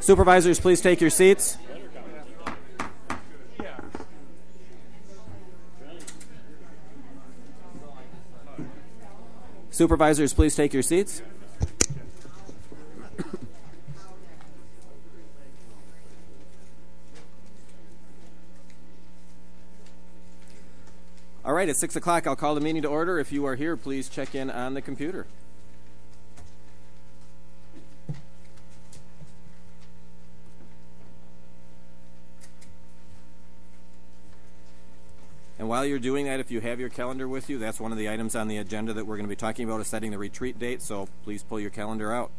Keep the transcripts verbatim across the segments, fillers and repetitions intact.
Supervisors, please take your seats. Supervisors, please take your seats. All right, at six o'clock, I'll call the meeting to order. If you are here, please check in on the computer. And while you're doing that, if you have your calendar with you, that's one of the items on the agenda that we're going to be talking about is setting the retreat date, so please pull your calendar out.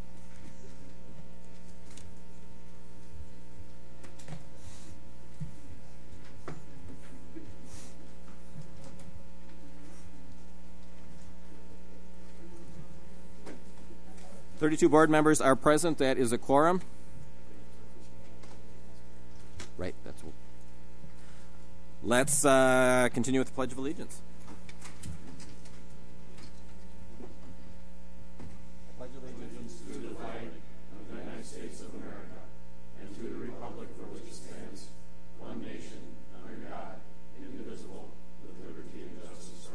thirty-two board members are present. That is a quorum. Right, that's what. Let's uh, continue with the Pledge of Allegiance. I pledge allegiance to the flag of the United States of America and to the republic for which it stands, one nation, under God, indivisible, with liberty and justice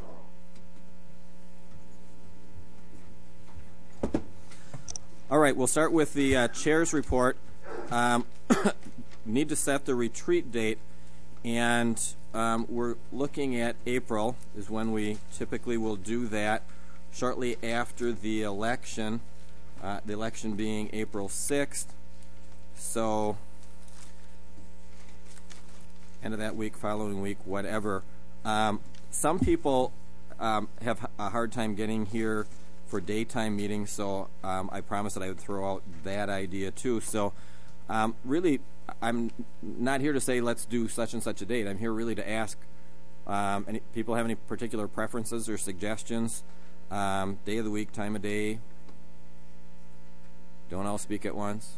for all. All right, we'll start with the uh, chair's report. Um, need to set the retreat date, and um, we're looking at April is when we typically will do that, shortly after the election, uh, the election being April sixth. So end of that week, following week, whatever. Um, some people um, have a hard time getting here for daytime meetings, so um, I promised that I would throw out that idea too. So um, really, I'm not here to say let's do such and such a date. I'm here really to ask, um, any people have any particular preferences or suggestions? Um, day of the week, time of day. Don't all speak at once.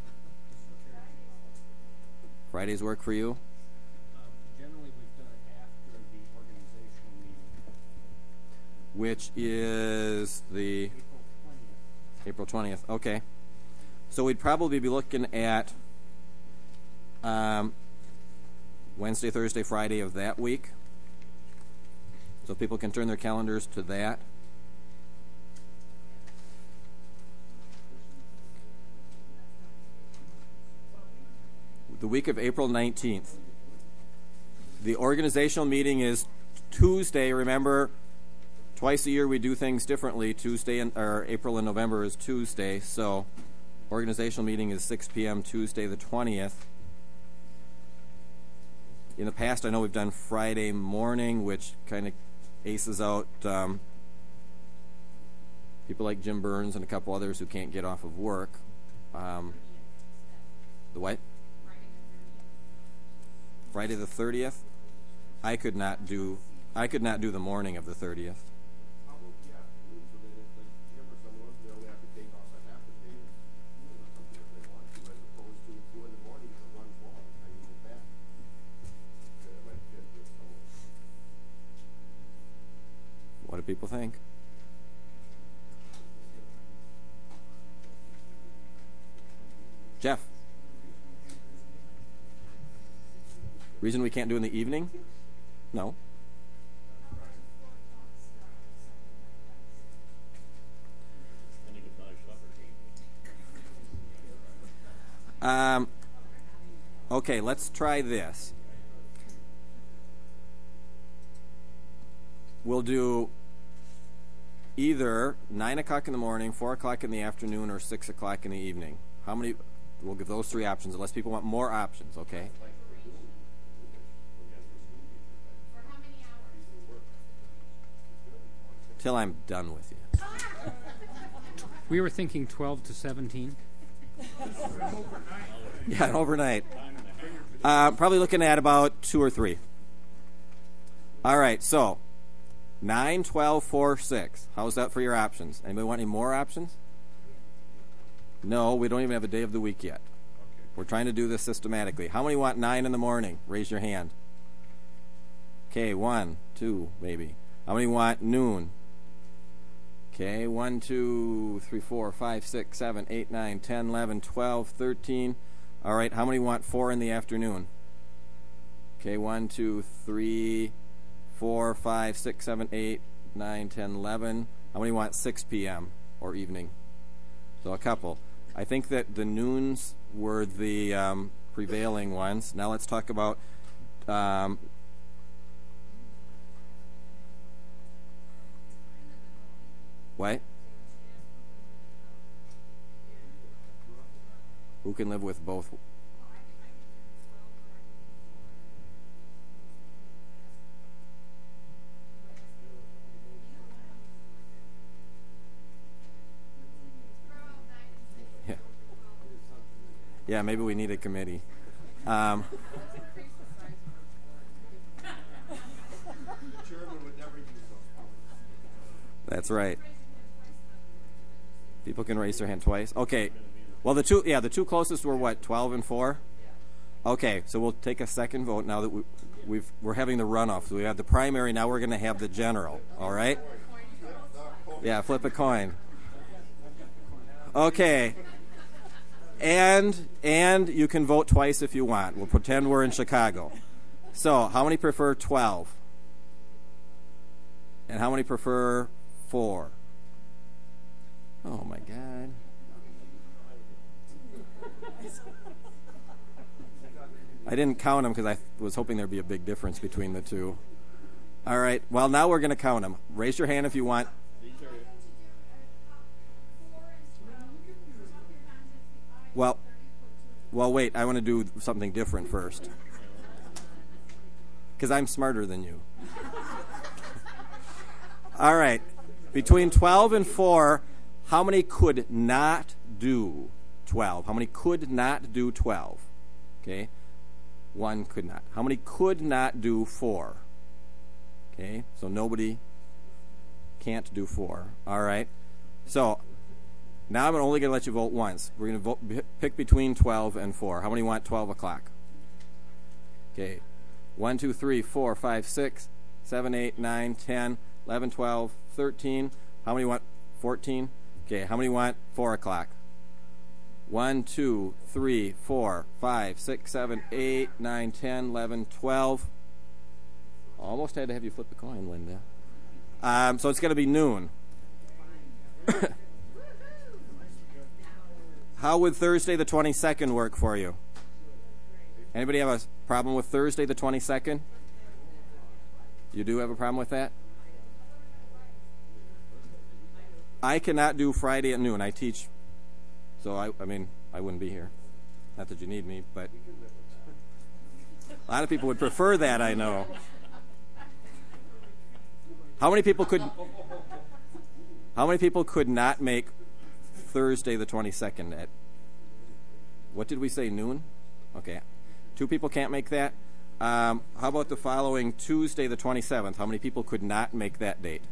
Fridays work for you? Um, generally, we've done it after the organizational meeting. Which is the April twentieth. April twentieth. Okay. So we'd probably be looking at um, Wednesday, Thursday, Friday of that week. So people can turn their calendars to that. The week of April nineteenth. The organizational meeting is Tuesday. Remember, twice a year we do things differently. Tuesday and or April and November is Tuesday. So organizational meeting is six p.m. Tuesday the twentieth. In the past, I know we've done Friday morning, which kind of aces out um, people like Jim Burns and a couple others who can't get off of work. Um, the what? Friday the thirtieth. I could not do. I could not do the morning of the thirtieth. How about the afternoon, so that if like Jim or someone else, they only have to take off a half a day, or something if they want to, as opposed to two in the morning for one long. How you get that? That might fit with someone. What do people think? Jeff? Reason we can't do in the evening? No. Um, okay, let's try this. We'll do either nine o'clock in the morning, four o'clock in the afternoon, or six o'clock in the evening. How many? We'll give those three options, unless people want more options, okay? Till I'm done with you. We were thinking twelve to seventeen. Yeah, overnight. Uh, probably looking at about two or three. All right, so nine, twelve, four, six. How's that for your options? Anybody want any more options? No, we don't even have a day of the week yet. We're trying to do this systematically. How many want nine in the morning? Raise your hand. Okay, one, two, maybe. How many want noon? Okay, one, two, three, four, five, six, seven, eight, nine, ten, eleven, twelve, thirteen, All right, how many want four in the afternoon? Okay, one, two, three, four, five, six, seven, eight, nine, ten, eleven. How many want six p.m. or evening? So a couple. I think that the noons were the um, prevailing ones. Now let's talk about um, what? Who can live with both? Yeah. Yeah, maybe we need a committee. Um, that's right. People can raise their hand twice. Okay. Well, the two, yeah, the two closest were what, twelve and four? Okay, so we'll take a second vote now that we, we've, we're having the runoff. So we have the primary, now we're going to have the general, all right? Yeah, flip a coin. Okay. And, and you can vote twice if you want. We'll pretend we're in Chicago. So, how many prefer twelve? And how many prefer four? Oh, my God. I didn't count them because I was hoping there'd be a big difference between the two. All right. Well, now we're going to count them. Raise your hand if you want. Well, well, wait. I want to do something different first because I'm smarter than you. All right. Between twelve and four, how many could not do twelve? How many could not do twelve? Okay. One could not. How many could not do four? Okay. So nobody can't do four. All right. So now I'm only going to let you vote once. We're going to vote, pick between twelve and four. How many want twelve o'clock? Okay. one, two, three, four, five, six, seven, eight, nine, ten, eleven, twelve, thirteen. How many want fourteen? Okay. How many want four o'clock? one, two, three, four, five, six, seven, eight, nine, ten, eleven, twelve. Almost had to have you flip the coin, Linda. Um, so it's going to be noon. How would Thursday the twenty-second work for you? Anybody have a problem with Thursday the twenty-second? You do have a problem with that? I cannot do Friday at noon. I teach. So, I, I mean, I wouldn't be here. Not that you need me, but a lot of people would prefer that, I know. How many people could How many people could not make Thursday the twenty-second at, what did we say, noon? Okay. Two people can't make that. Um, how about the following Tuesday the twenty-seventh? How many people could not make that date?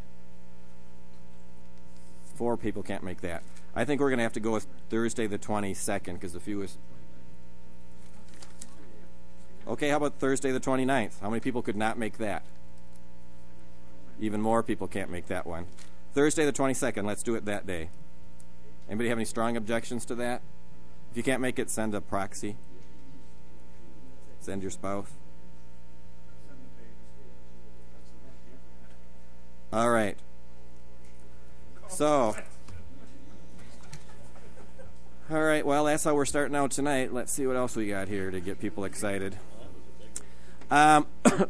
Four people can't make that. I think we're going to have to go with Thursday the twenty-second because the fewest. Okay, how about Thursday the twenty-ninth? How many people could not make that? Even more people can't make that one. Thursday the twenty-second, let's do it that day. Anybody have any strong objections to that? If you can't make it, send a proxy. Send your spouse. All right. So, all right, well, that's how we're starting out tonight. Let's see what else we got here to get people excited. Um,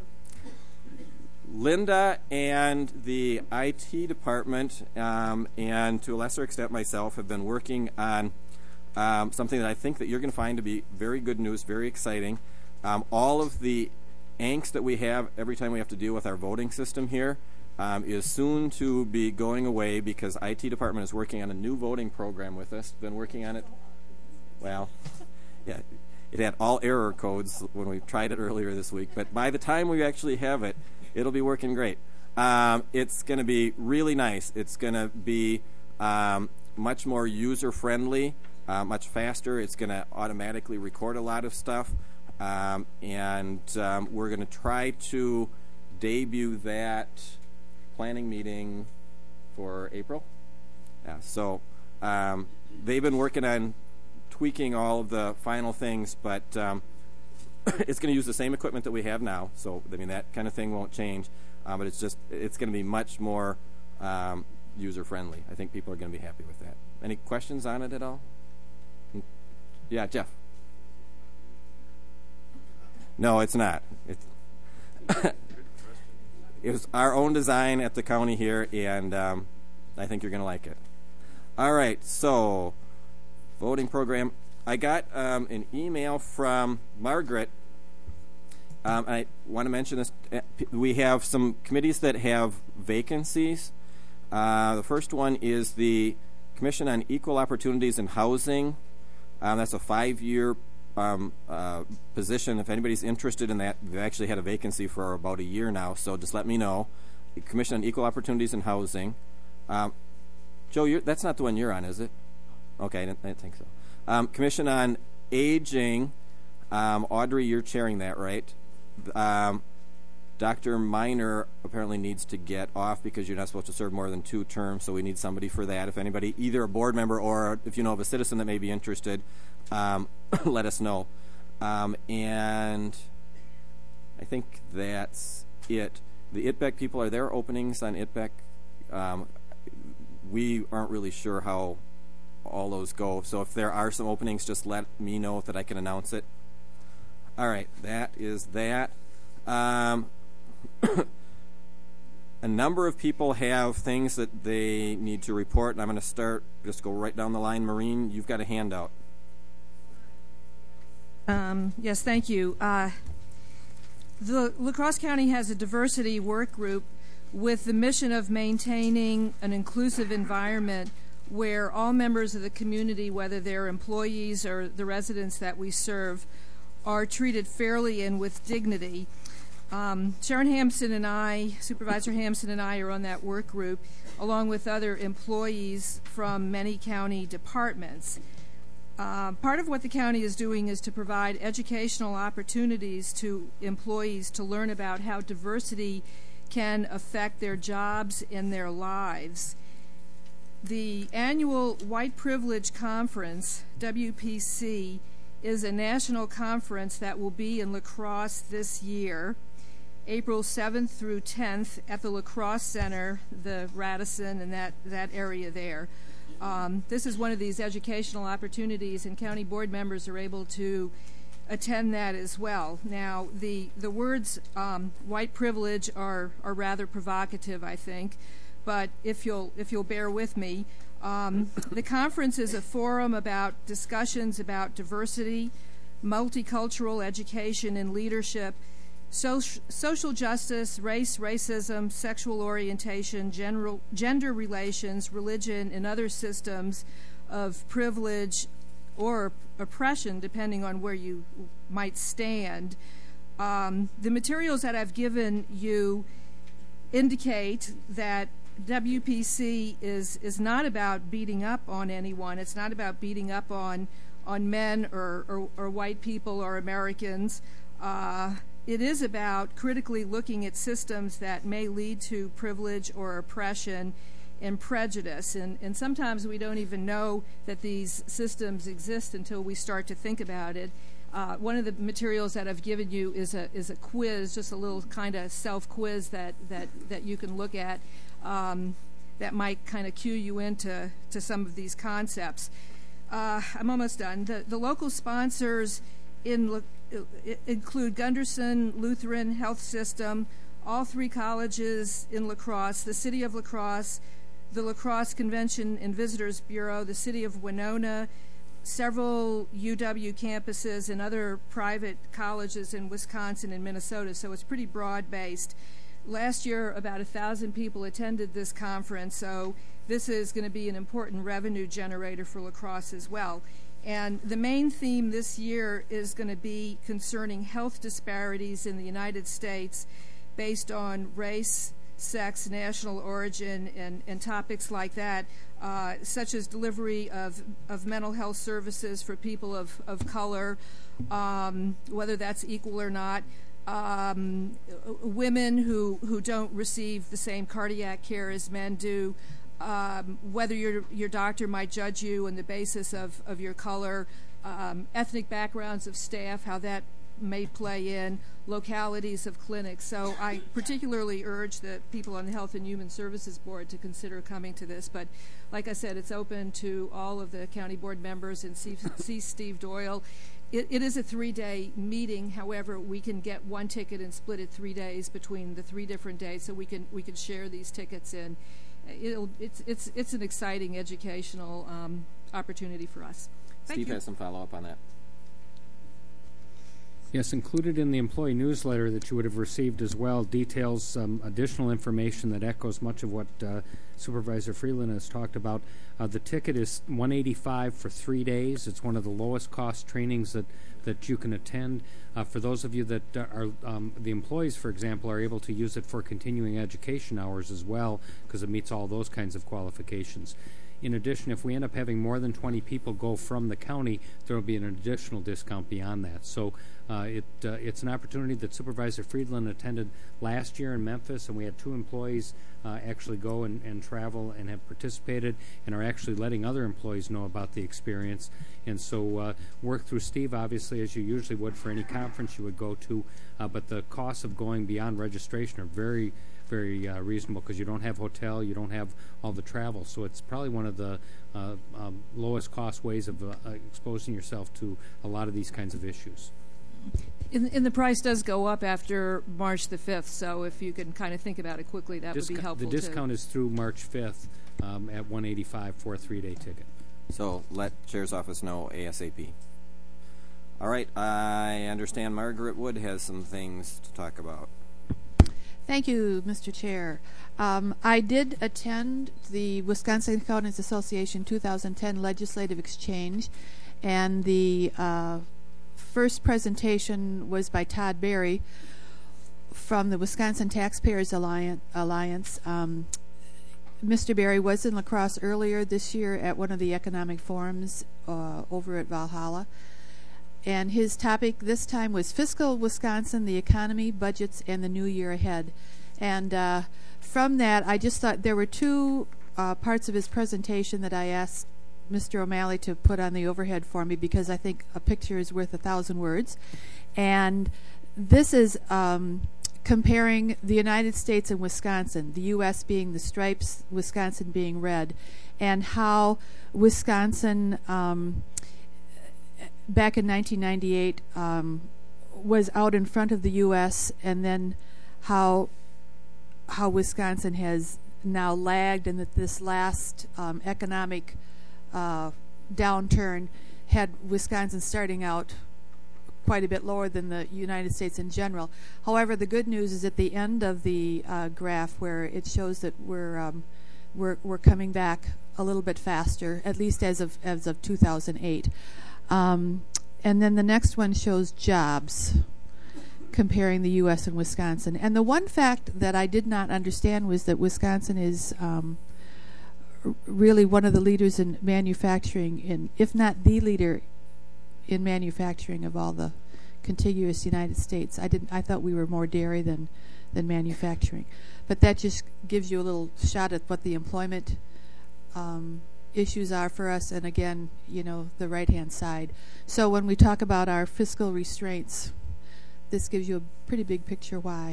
Linda and the I T department, um, and to a lesser extent myself, have been working on um, something that I think that you're going to find to be very good news, very exciting. Um, all of the angst that we have every time we have to deal with our voting system here Um, is soon to be going away because I T department is working on a new voting program with us. Been working on it. Well, yeah, it had all error codes when we tried it earlier this week. But by the time we actually have it, it'll be working great. Um, it's going to be really nice. It's going to be um, much more user-friendly, uh, much faster. It's going to automatically record a lot of stuff. Um, and um, we're going to try to debut that planning meeting for April. Yeah, so um, they've been working on tweaking all of the final things, but um, it's going to use the same equipment that we have now. So I mean that kind of thing won't change, uh, but it's just it's going to be much more um, user friendly. I think people are going to be happy with that. Any questions on it at all? Yeah, Jeff. No, it's not. It's it was our own design at the county here, and um, I think you're going to like it. All right, so voting program. I got um, an email from Margaret. Um, I want to mention this. We have some committees that have vacancies. Uh, the first one is the Commission on Equal Opportunities in Housing. Um, that's a five-year um, uh, position. If anybody's interested in that, we've actually had a vacancy for about a year now, so just let me know. The Commission on Equal Opportunities in Housing. Um, Joe, you're, that's not the one you're on, is it? Okay, I didn't, I didn't think so. Um, Commission on Aging. Um, Audrey, you're chairing that, right? Um, Doctor Minor apparently needs to get off because you're not supposed to serve more than two terms, so we need somebody for that. If anybody, either a board member or if you know of a citizen that may be interested, um, let us know. Um, and I think that's it. The I T B E C people, are there openings on I T B E C? Um, we aren't really sure how all those go, so if there are some openings, just let me know that I can announce it. All right, that is that. Um, a number of people have things that they need to report, and I'm going to start, just go right down the line. Maureen, you've got a handout. Um, yes, thank you. Uh, the La Crosse County has a diversity work group with the mission of maintaining an inclusive environment where all members of the community, whether they're employees or the residents that we serve, are treated fairly and with dignity. Um, Sharon Hampson and I, Supervisor Hampson and I, are on that work group, along with other employees from many county departments. Uh, part of what the county is doing is to provide educational opportunities to employees to learn about how diversity can affect their jobs and their lives. The annual White Privilege Conference, W P C, is a national conference that will be in La Crosse this year, April seventh through tenth at the La Crosse Center, the Radisson, and that, that area there. Um, this is one of these educational opportunities, and county board members are able to attend that as well. Now, the, the words um, white privilege are, are rather provocative, I think, but if you'll, if you'll bear with me, um, the conference is a forum about discussions about diversity, multicultural education and leadership, social, social justice, race, racism, sexual orientation, general, gender relations, religion, and other systems of privilege or oppression, depending on where you might stand. Um, the materials that I've given you indicate that W P C is is not about beating up on anyone. It's not about beating up on on men or or, or white people or Americans. Uh, it is about critically looking at systems that may lead to privilege or oppression and prejudice. And, and sometimes we don't even know that these systems exist until we start to think about it. Uh, one of the materials that I've given you is a is a quiz, just a little kind of self-quiz that, that, that you can look at um, that might kind of cue you into to some of these concepts. Uh, I'm almost done. The, the local sponsors in uh, include Gunderson Lutheran Health System, all three colleges in La Crosse, the City of La Crosse, the La Crosse Convention and Visitors Bureau, the City of Winona, several U W campuses, and other private colleges in Wisconsin and Minnesota, so it's pretty broad-based. Last year, about a thousand people attended this conference, so this is going to be an important revenue generator for La Crosse as well. And the main theme this year is going to be concerning health disparities in the United States based on race, sex, national origin, and, and topics like that, uh, such as delivery of, of mental health services for people of, of color, um, whether that's equal or not, um, women who, who don't receive the same cardiac care as men do, um, whether your, your doctor might judge you on the basis of, of your color, um, ethnic backgrounds of staff, how that may play in, localities of clinics. So I particularly urge the people on the Health and Human Services Board to consider coming to this. But like I said, it's open to all of the county board members, and see, see Steve Doyle. It, it is a three-day meeting. However, we can get one ticket and split it three days between the three different days, so we can we can share these tickets in. It'll, it's it's it's an exciting educational um, opportunity for us. Thank Steve you. has some follow-up on that. Yes, included in the employee newsletter that you would have received as well details some additional information that echoes much of what uh, Supervisor Freeland has talked about. Uh, the ticket is one hundred eighty-five dollars for three days. It's one of the lowest cost trainings that, that you can attend. Uh, for those of you that are um, the employees, for example, are able to use it for continuing education hours as well, because it meets all those kinds of qualifications. In addition, if we end up having more than twenty people go from the county, there will be an additional discount beyond that. So uh, it uh, it's an opportunity that Supervisor Friedland attended last year in Memphis, and we had two employees uh, actually go and, and travel and have participated and are actually letting other employees know about the experience. And so uh, work through Steve, obviously, as you usually would for any conference you would go to, uh, but the costs of going beyond registration are very very uh, reasonable, because you don't have hotel, you don't have all the travel. So it's probably one of the uh, um, lowest cost ways of uh, exposing yourself to a lot of these kinds of issues. And, and the price does go up after March the fifth, so if you can kind of think about it quickly, that Discount, would be helpful. the discount too. is through March fifth um, at one hundred eighty-five dollars for a three-day ticket. So let Chair's office know ASAP. All right, I understand Margaret Wood has some things to talk about. Thank you, Mister Chair. Um, I did attend the Wisconsin Accountants Association two thousand ten Legislative Exchange, and the uh, first presentation was by Todd Berry from the Wisconsin Taxpayers Alliance. Alliance. Um, Mister Berry was in La Crosse earlier this year at one of the economic forums uh, over at Valhalla. And his topic this time was Fiscal Wisconsin, the Economy, Budgets, and the New Year Ahead. And uh, from that, I just thought there were two uh, parts of his presentation that I asked Mister O'Malley to put on the overhead for me, because I think a picture is worth a thousand words. And this is um, comparing the United States and Wisconsin, the U S being the stripes, Wisconsin being red, and how Wisconsin... Um, back in nineteen ninety-eight, um, was out in front of the U S, and then how how Wisconsin has now lagged, and that this last um, economic uh, downturn had Wisconsin starting out quite a bit lower than the United States in general. However, the good news is at the end of the uh, graph, where it shows that we're um, we're we're coming back a little bit faster, at least as of as of two thousand eight. Um, and then the next one shows jobs, comparing the U S and Wisconsin. And the one fact that I did not understand was that Wisconsin is um, r- really one of the leaders in manufacturing, in, if not the leader in manufacturing of all the contiguous United States. I didn't. I thought we were more dairy than than manufacturing. But that just gives you a little shot at what the employment um, issues are for us, and again, you know, the right-hand side. So when we talk about our fiscal restraints, this gives you a pretty big picture why.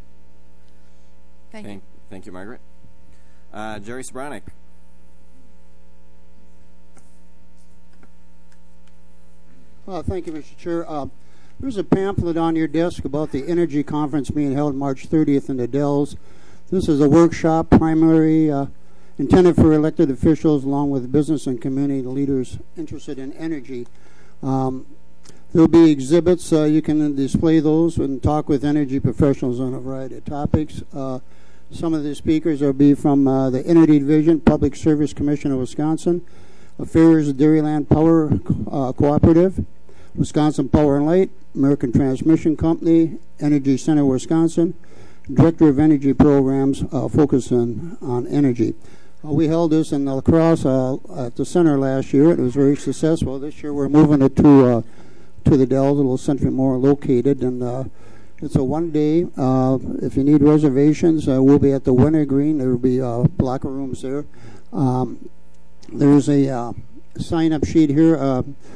Thank, thank you. Thank you, Margaret. Uh, Jerry Sobranic. Uh, thank you, Mister Chair. Uh, there's a pamphlet on your desk about the energy conference being held March thirtieth in the Dells. This is a workshop primary uh, intended for elected officials along with business and community leaders interested in energy. Um, there'll be exhibits. Uh, you can display those and talk with energy professionals on a variety of topics. Uh, some of the speakers will be from uh, the Energy Division, Public Service Commission of Wisconsin, Affairs Dairyland Power uh, Cooperative, Wisconsin Power and Light, American Transmission Company, Energy Center Wisconsin, Director of Energy Programs uh, focusing on energy. Uh, we held this in La Crosse uh, at the center last year. It was very successful. This year we're moving it to uh, to the Dells, a little something more located, and uh, it's a one day. Uh, if you need reservations, uh, we'll be at the Winter Green. There will be uh, locker rooms there. Um, there's a uh, sign-up sheet here. Uh,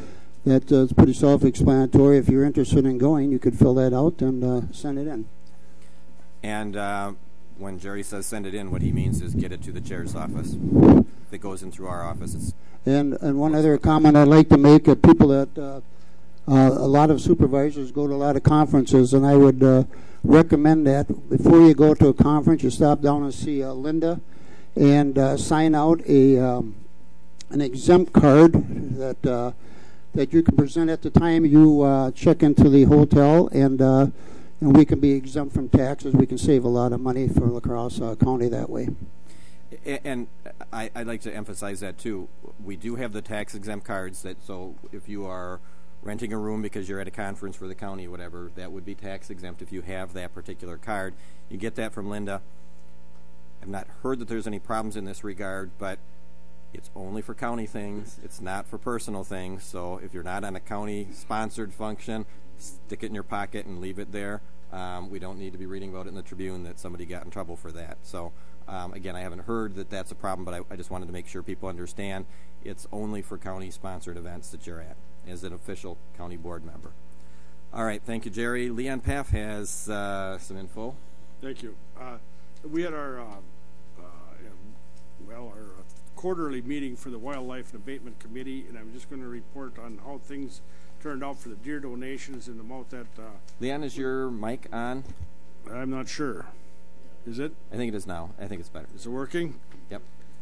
that uh, is pretty self-explanatory. If you're interested in going, you could fill that out and uh, send it in. And uh, when Jerry says send it in, what he means is get it to the chair's office. If it goes in through our office, it's... And, and one other comment I'd like to make, uh, people that, uh, uh, a lot of supervisors go to a lot of conferences, and I would uh, recommend that before you go to a conference, you stop down and see uh, Linda and uh, sign out a um, an exempt card that uh, that you can present at the time you uh, check into the hotel, and uh, and we can be exempt from taxes. We can save a lot of money for La Crosse uh, County that way. And I, I'd like to emphasize that too. We do have the tax exempt cards. That so if you are renting a room because you're at a conference for the county or whatever, that would be tax exempt if you have that particular card. You get that from Linda. I've not heard that there's any problems in this regard, but it's only for county things. It's not for personal things. So if you're not on a county-sponsored function, stick it in your pocket and leave it there. Um, we don't need to be reading about it in the Tribune that somebody got in trouble for that. So, um, again, I haven't heard that that's a problem, but I, I just wanted to make sure people understand it's only for county-sponsored events that you're at as an official county board member. All right, thank you, Jerry. Leon Paff has uh, some info. Thank you. Uh, we had our, uh, uh, well, our uh, quarterly meeting for the Wildlife and Abatement Committee, and I'm just going to report on how things turned out for the deer donations and the amount that... Uh, Leon, is your mic on? I'm not sure. Is it? I think it is now. I think it's better. Is it working? Yep.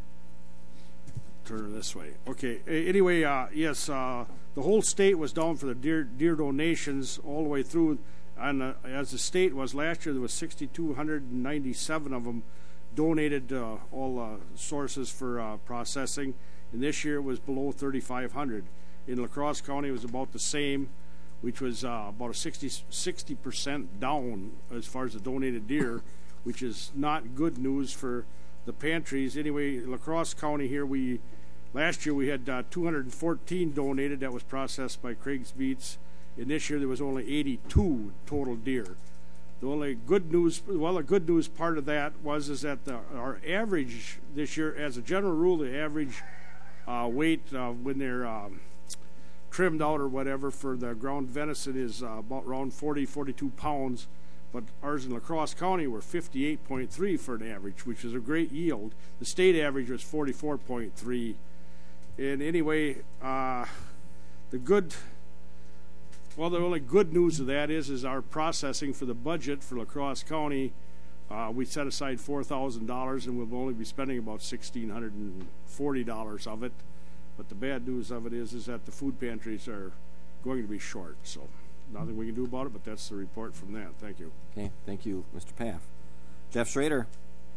Turn her this way. Okay. A- anyway, uh, yes, uh, the whole state was down for the deer deer donations all the way through. And uh, as the state was last year, there was six thousand two hundred ninety-seven of them donated uh, all uh, sources for uh, processing. And this year it was below thirty-five hundred. In La Crosse County, it was about the same, which was uh, about a sixty percent down as far as the donated deer, which is not good news for the pantries. Anyway, La Crosse County here, we last year we had uh, two hundred fourteen donated that was processed by Craig's Beats, and this year there was only eighty-two total deer. The only good news, well, the good news part of that was is that the, our average this year, as a general rule, the average uh, weight uh, when they're um, trimmed out or whatever for the ground venison is uh, about around forty, forty-two pounds. But ours in La Crosse County were fifty-eight point three for an average, which is a great yield. The state average was forty-four point three. And anyway, uh, the good, well, the only good news of that is, is our processing for the budget for La Crosse County. Uh, we set aside four thousand dollars, and we'll only be spending about one thousand six hundred forty dollars of it. But the bad news of it is, is that the food pantries are going to be short. So nothing we can do about it, but that's the report from that. Thank you. Okay, thank you, Mister Paff. Jeff Schrader.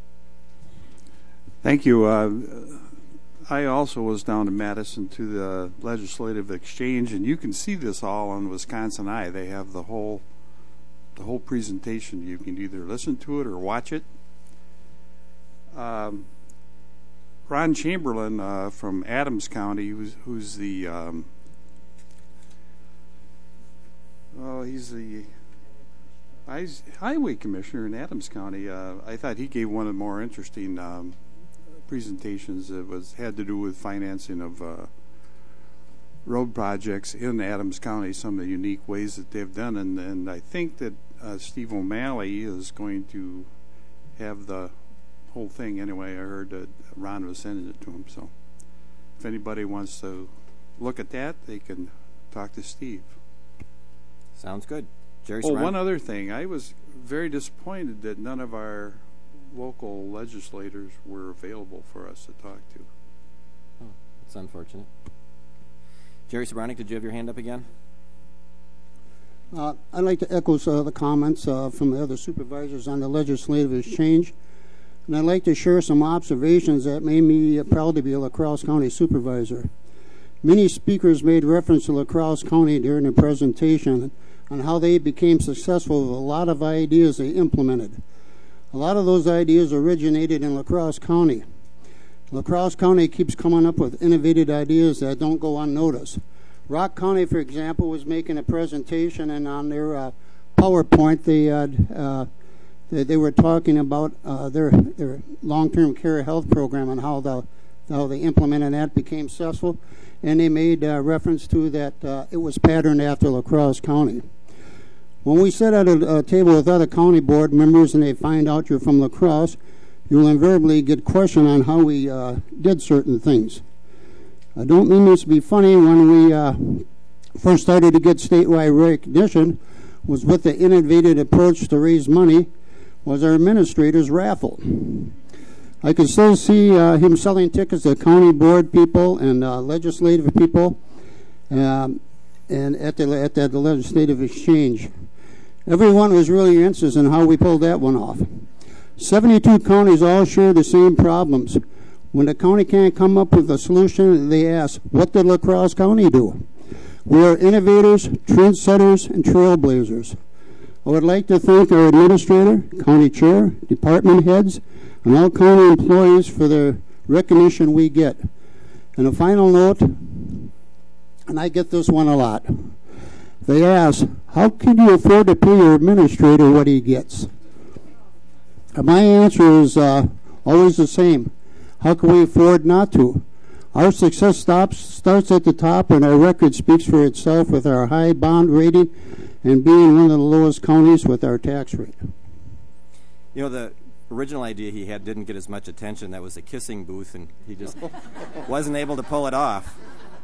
Thank you. Uh, I also was down to Madison to the Legislative Exchange, and you can see this all on Wisconsin Eye. They have the whole the whole presentation. You can either listen to it or watch it. Um, Ron Chamberlain uh, from Adams County, who's, who's the um, oh, he's the highway commissioner in Adams County. Uh, I thought he gave one of the more interesting um, presentations that was had to do with financing of uh, road projects in Adams County, some of the unique ways that they've done, and, and I think that uh, Steve O'Malley is going to have the whole thing. Anyway, I heard that Ron was sending it to him, so if anybody wants to look at that, they can talk to Steve. Sounds good. Jerry Oh, Serrano? one other thing. I was very disappointed that none of our local legislators were available for us to talk to. Oh, that's unfortunate. Jerry Sobranic, did you have your hand up again? Uh, I'd like to echo uh, the comments uh, from the other supervisors on the Legislative Exchange. And I'd like to share some observations that made me uh, proud to be a La Crosse County supervisor. Many speakers made reference to La Crosse County during the presentation on how they became successful with a lot of ideas they implemented. A lot of those ideas originated in La Crosse County. La Crosse County keeps coming up with innovative ideas that don't go unnoticed. Rock County, for example, was making a presentation, and on their uh, PowerPoint, they, uh, uh, they they were talking about uh, their their long-term care health program and how the how they implemented that, became successful, and they made uh, reference to that uh, it was patterned after La Crosse County. When we sit at a, a table with other county board members and they find out you're from La Crosse, you'll invariably get questioned on how we uh, did certain things. I don't mean this to be funny. When we uh, first started to get statewide recognition, was with the innovative approach to raise money, was our administrator's raffle. I could still see uh, him selling tickets to county board people and uh, legislative people, um, and at the at that legislative exchange. Everyone was really interested in how we pulled that one off. seventy-two counties all share the same problems. When the county can't come up with a solution, they ask, what did La Crosse County do? We are innovators, trendsetters, and trailblazers. I would like to thank our administrator, county chair, department heads, and all county employees for the recognition we get. And a final note, and I get this one a lot. They ask, how can you afford to pay your administrator what he gets? And my answer is uh, always the same. How can we afford not to? Our success stops, starts at the top, and our record speaks for itself with our high bond rating and being one of the lowest counties with our tax rate. You know, the original idea he had didn't get as much attention. That was a kissing booth, and he just wasn't able to pull it off.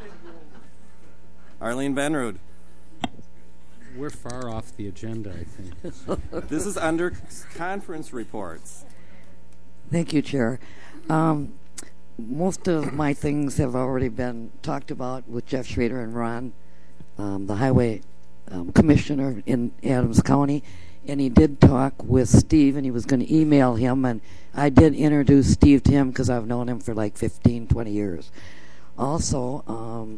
Arlene Benrud. We're far off the agenda, I think. This is under conference reports. Thank you, Chair. Um, most of my things have already been talked about with Jeff Schrader and Ron, um, the highway um, commissioner in Adams County, and he did talk with Steve, and he was going to email him, and I did introduce Steve to him because I've known him for like fifteen, twenty years. Also, um,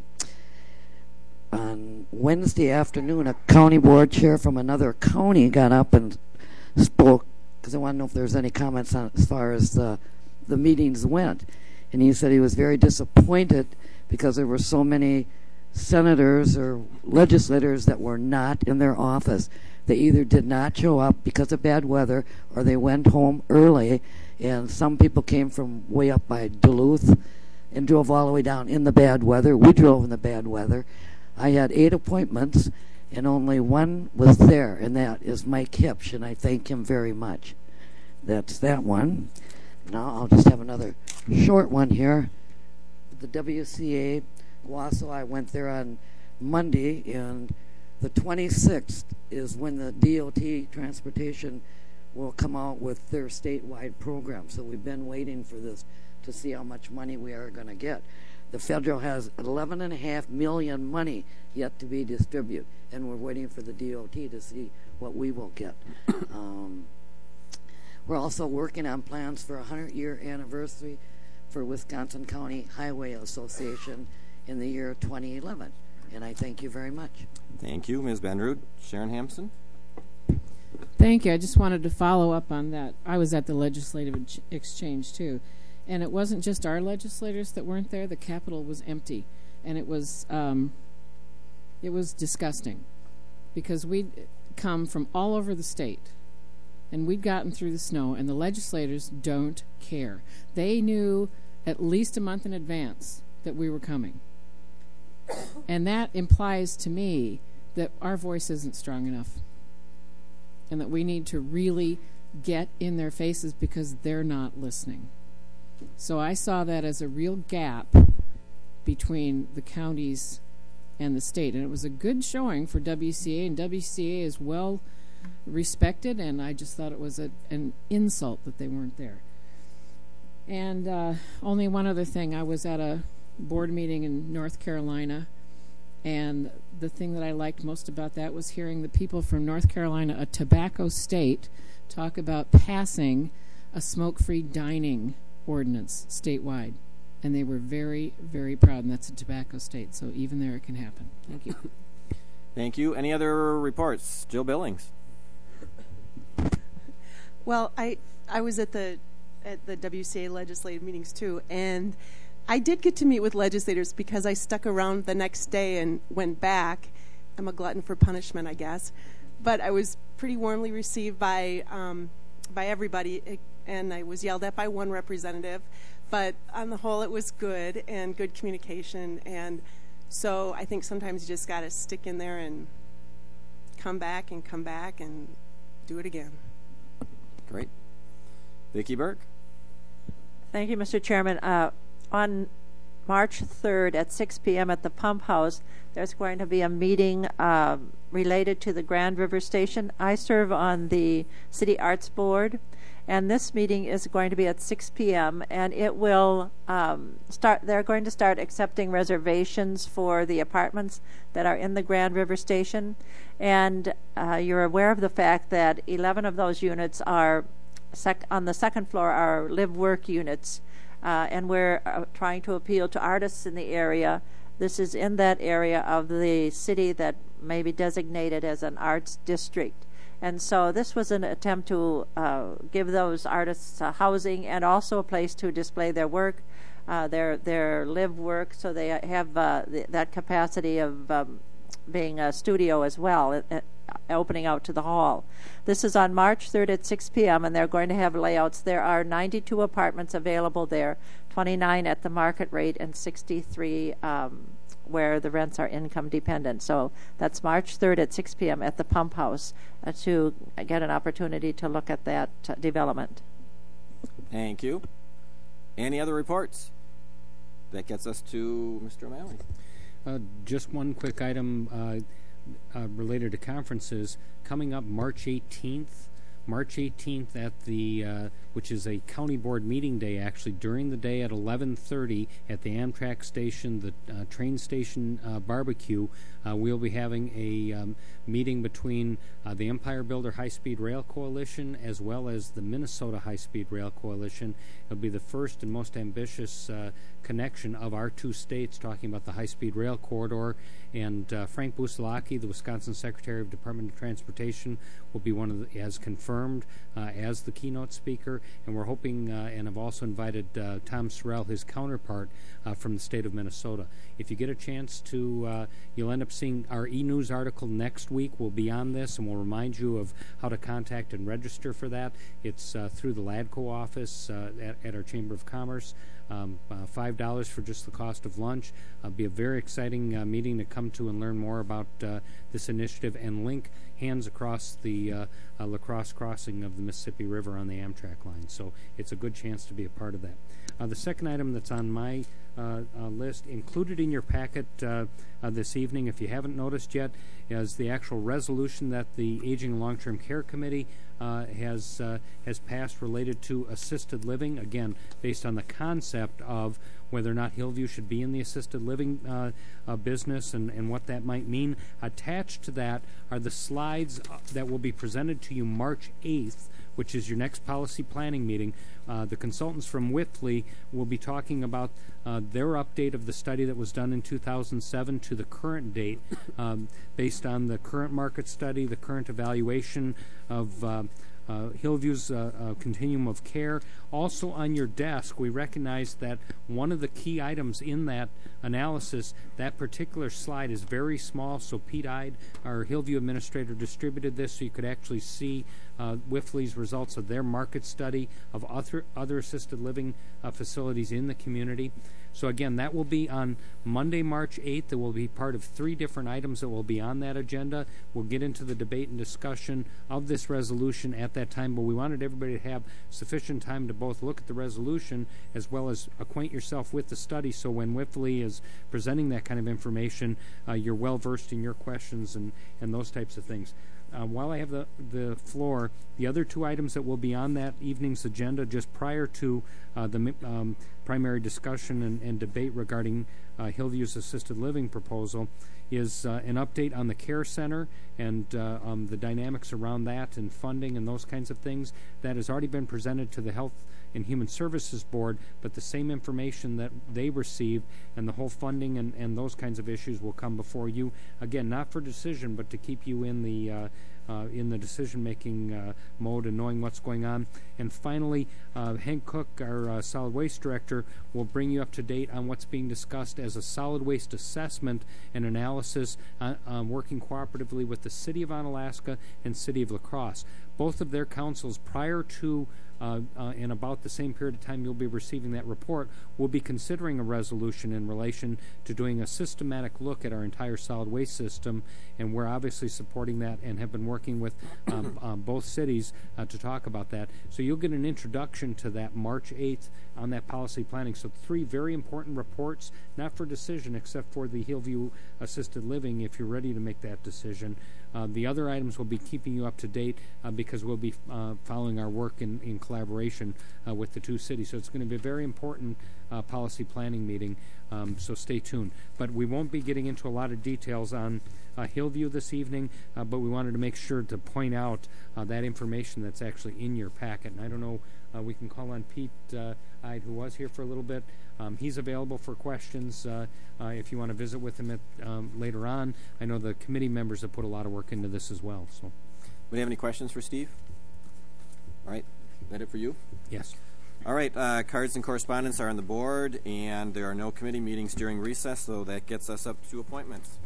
on Wednesday afternoon, a county board chair from another county got up and spoke because I want to know if there's any comments on as far as the the meetings went. And he said he was very disappointed because there were so many senators or legislators that were not in their office. They either did not show up because of bad weather or they went home early. And some people came from way up by Duluth and drove all the way down in the bad weather. We drove in the bad weather. I had eight appointments, and only one was there, and that is Mike Hipsch, and I thank him very much. That's that one. Now I'll just have another short one here. The W C A, Wausau, I went there on Monday, and the twenty-sixth is when the D O T Transportation will come out with their statewide program. So we've been waiting for this to see how much money we are going to get. The federal has eleven and a half million money yet to be distributed, and we're waiting for the D O T to see what we will get. Um, we're also working on plans for a hundred-year anniversary for Wisconsin County Highway Association in the year twenty eleven, and I thank you very much. Thank you, Miz Benrud. Sharon Hampson. Thank you. I just wanted to follow up on that. I was at the legislative ex- exchange, too. And it wasn't just our legislators that weren't there. The Capitol was empty, and it was um, it was disgusting because we'd come from all over the state, and we'd gotten through the snow, and the legislators don't care. They knew at least a month in advance that we were coming, and that implies to me that our voice isn't strong enough, and that we need to really get in their faces because they're not listening. So I saw that as a real gap between the counties and the state. And it was a good showing for W C A, and W C A is well respected, and I just thought it was a, an insult that they weren't there. And uh, only one other thing. I was at a board meeting in North Carolina, and the thing that I liked most about that was hearing the people from North Carolina, a tobacco state, talk about passing a smoke-free dining ordinance statewide, and they were very, very proud, and that's a tobacco state, so even there it can happen. Thank you. Thank you. Any other reports? Jill Billings. Well, I I was at the at the W C A legislative meetings too, and I did get to meet with legislators because I stuck around the next day and went back. I'm a glutton for punishment, I guess, but I was pretty warmly received by um, by everybody. It, and I was yelled at by one representative but on the whole, it was good and good communication. And so I think sometimes you just got to stick in there and come back and come back and do it again. Great. Vicki Burke. Thank you, Mister Chairman. Uh, on March third at six p.m. at the Pump House, there's going to be a meeting uh, related to the Grand River Station. I serve on the City Arts Board, and this meeting is going to be at six p.m. and it will um, start. They're going to start accepting reservations for the apartments that are in the Grand River Station, and uh, you're aware of the fact that eleven of those units are sec- on the second floor are live-work units, uh, and we're uh, trying to appeal to artists in the area. This is in that area of the city that may be designated as an arts district. And so this was an attempt to uh, give those artists uh, housing and also a place to display their work, uh, their their live work, so they have uh, th- that capacity of um, being a studio as well, uh, opening out to the hall. This is on March third at six p.m., and they're going to have layouts. There are ninety-two apartments available there, twenty-nine at the market rate and sixty-three um, where the rents are income dependent. So that's March third at six p.m. at the Pump House uh, to get an opportunity to look at that uh, development. Thank you. Any other reports? That gets us to Mister O'Malley. Uh, just one quick item uh, uh, related to conferences. Coming up March eighteenth, March eighteenth at the, uh, which is a county board meeting day, actually, during the day at eleven thirty at the Amtrak station, the uh, train station uh, barbecue. Uh, we'll be having a um, meeting between uh, the Empire Builder High-Speed Rail Coalition as well as the Minnesota High-Speed Rail Coalition. It'll be the first and most ambitious uh, connection of our two states, talking about the high-speed rail corridor. And uh, Frank Busalaki, the Wisconsin Secretary of Department of Transportation, will be one of the, as confirmed uh, as the keynote speaker. And we're hoping, uh, and have also invited uh, Tom Sorrell, his counterpart uh, from the state of Minnesota. If you get a chance to, uh, you'll end up seeing our e-news article next week. We'll be on this, and we'll remind you of how to contact and register for that. It's uh, through the LADCO office uh, at, at our Chamber of Commerce. Um, uh, five dollars for just the cost of lunch. It'll be a very exciting uh, meeting to come to and learn more about uh, this initiative and link hands across the uh, uh, La Crosse crossing of the Mississippi River on the Amtrak line. So it's a good chance to be a part of that. Uh, the second item that's on my uh, uh, list, included in your packet uh, uh, this evening, if you haven't noticed yet, is the actual resolution that the Aging and Long-Term Care Committee uh, has uh, has passed related to assisted living, again, based on the concept of whether or not Hillview should be in the assisted living uh, uh, business and, and what that might mean. Attached to that are the slides uh, that will be presented to you March eighth, which is your next policy planning meeting. Uh, the consultants from Wipfli will be talking about uh, their update of the study that was done in two thousand seven to the current date, um, based on the current market study, the current evaluation of uh, uh, Hillview's uh, uh, continuum of care. Also on your desk, we recognize that one of the key items in that analysis, that particular slide is very small, so Pete Ide, our Hillview administrator, distributed this so you could actually see uh, Wipfli's results of their market study of other, other assisted living uh, facilities in the community. So again, that will be on Monday, March eighth. It will be part of three different items that will be on that agenda. We'll get into the debate and discussion of this resolution at that time, but we wanted everybody to have sufficient time to both look at the resolution as well as acquaint yourself with the study, so when Wipfli is presenting that kind of information, uh, you're well versed in your questions and, and those types of things. Uh, while I have the, the floor, the other two items that will be on that evening's agenda just prior to uh, the um, primary discussion and, and debate regarding uh, Hillview's assisted living proposal is uh, an update on the care center and uh, um, the dynamics around that and funding and those kinds of things. That has already been presented to the Health and Human Services Board, but the same information that they received and the whole funding and, and those kinds of issues will come before you. Again, not for decision, but to keep you in the uh, uh, in the decision-making uh, mode and knowing what's going on. And finally, uh, Hank Cook, our uh, solid waste director, will bring you up to date on what's being discussed as a solid waste assessment and analysis, uh, uh, working cooperatively with the City of Onalaska and City of La Crosse. Both of their councils, prior to Uh, uh, in about the same period of time you'll be receiving that report, we'll be considering a resolution in relation to doing a systematic look at our entire solid waste system, and we're obviously supporting that and have been working with um, um, both cities uh, to talk about that. So you'll get an introduction to that March eighth on that policy planning. So three very important reports, not for decision except for the Hillview Assisted Living if you're ready to make that decision. Uh, the other items will be keeping you up to date uh, because we'll be uh, following our work in, in collaboration uh, with the two cities. So it's going to be a very important uh, policy planning meeting, um, so stay tuned. But we won't be getting into a lot of details on uh, Hillview this evening, uh, but we wanted to make sure to point out uh, that information that's actually in your packet. And I don't know, uh, we can call on Pete uh, Ide, who was here for a little bit. Um, he's available for questions uh, uh, if you want to visit with him at, um, later on. I know the committee members have put a lot of work into this as well. So, do you have any questions for Steve? All right, is that it for you? Yes. All right, uh, cards and correspondence are on the board, and there are no committee meetings during recess, so that gets us up to appointments.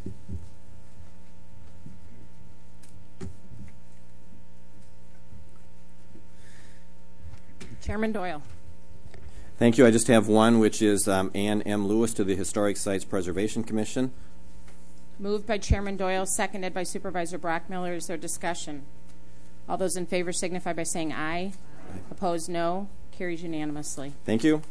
Chairman Doyle. Thank you. I just have one, which is um, Ann M. Lewis to the Historic Sites Preservation Commission. Moved by Chairman Doyle, seconded by Supervisor Brockmiller. Is there discussion? All those in favor signify by saying aye. Aye. Opposed, no. Carries unanimously. Thank you.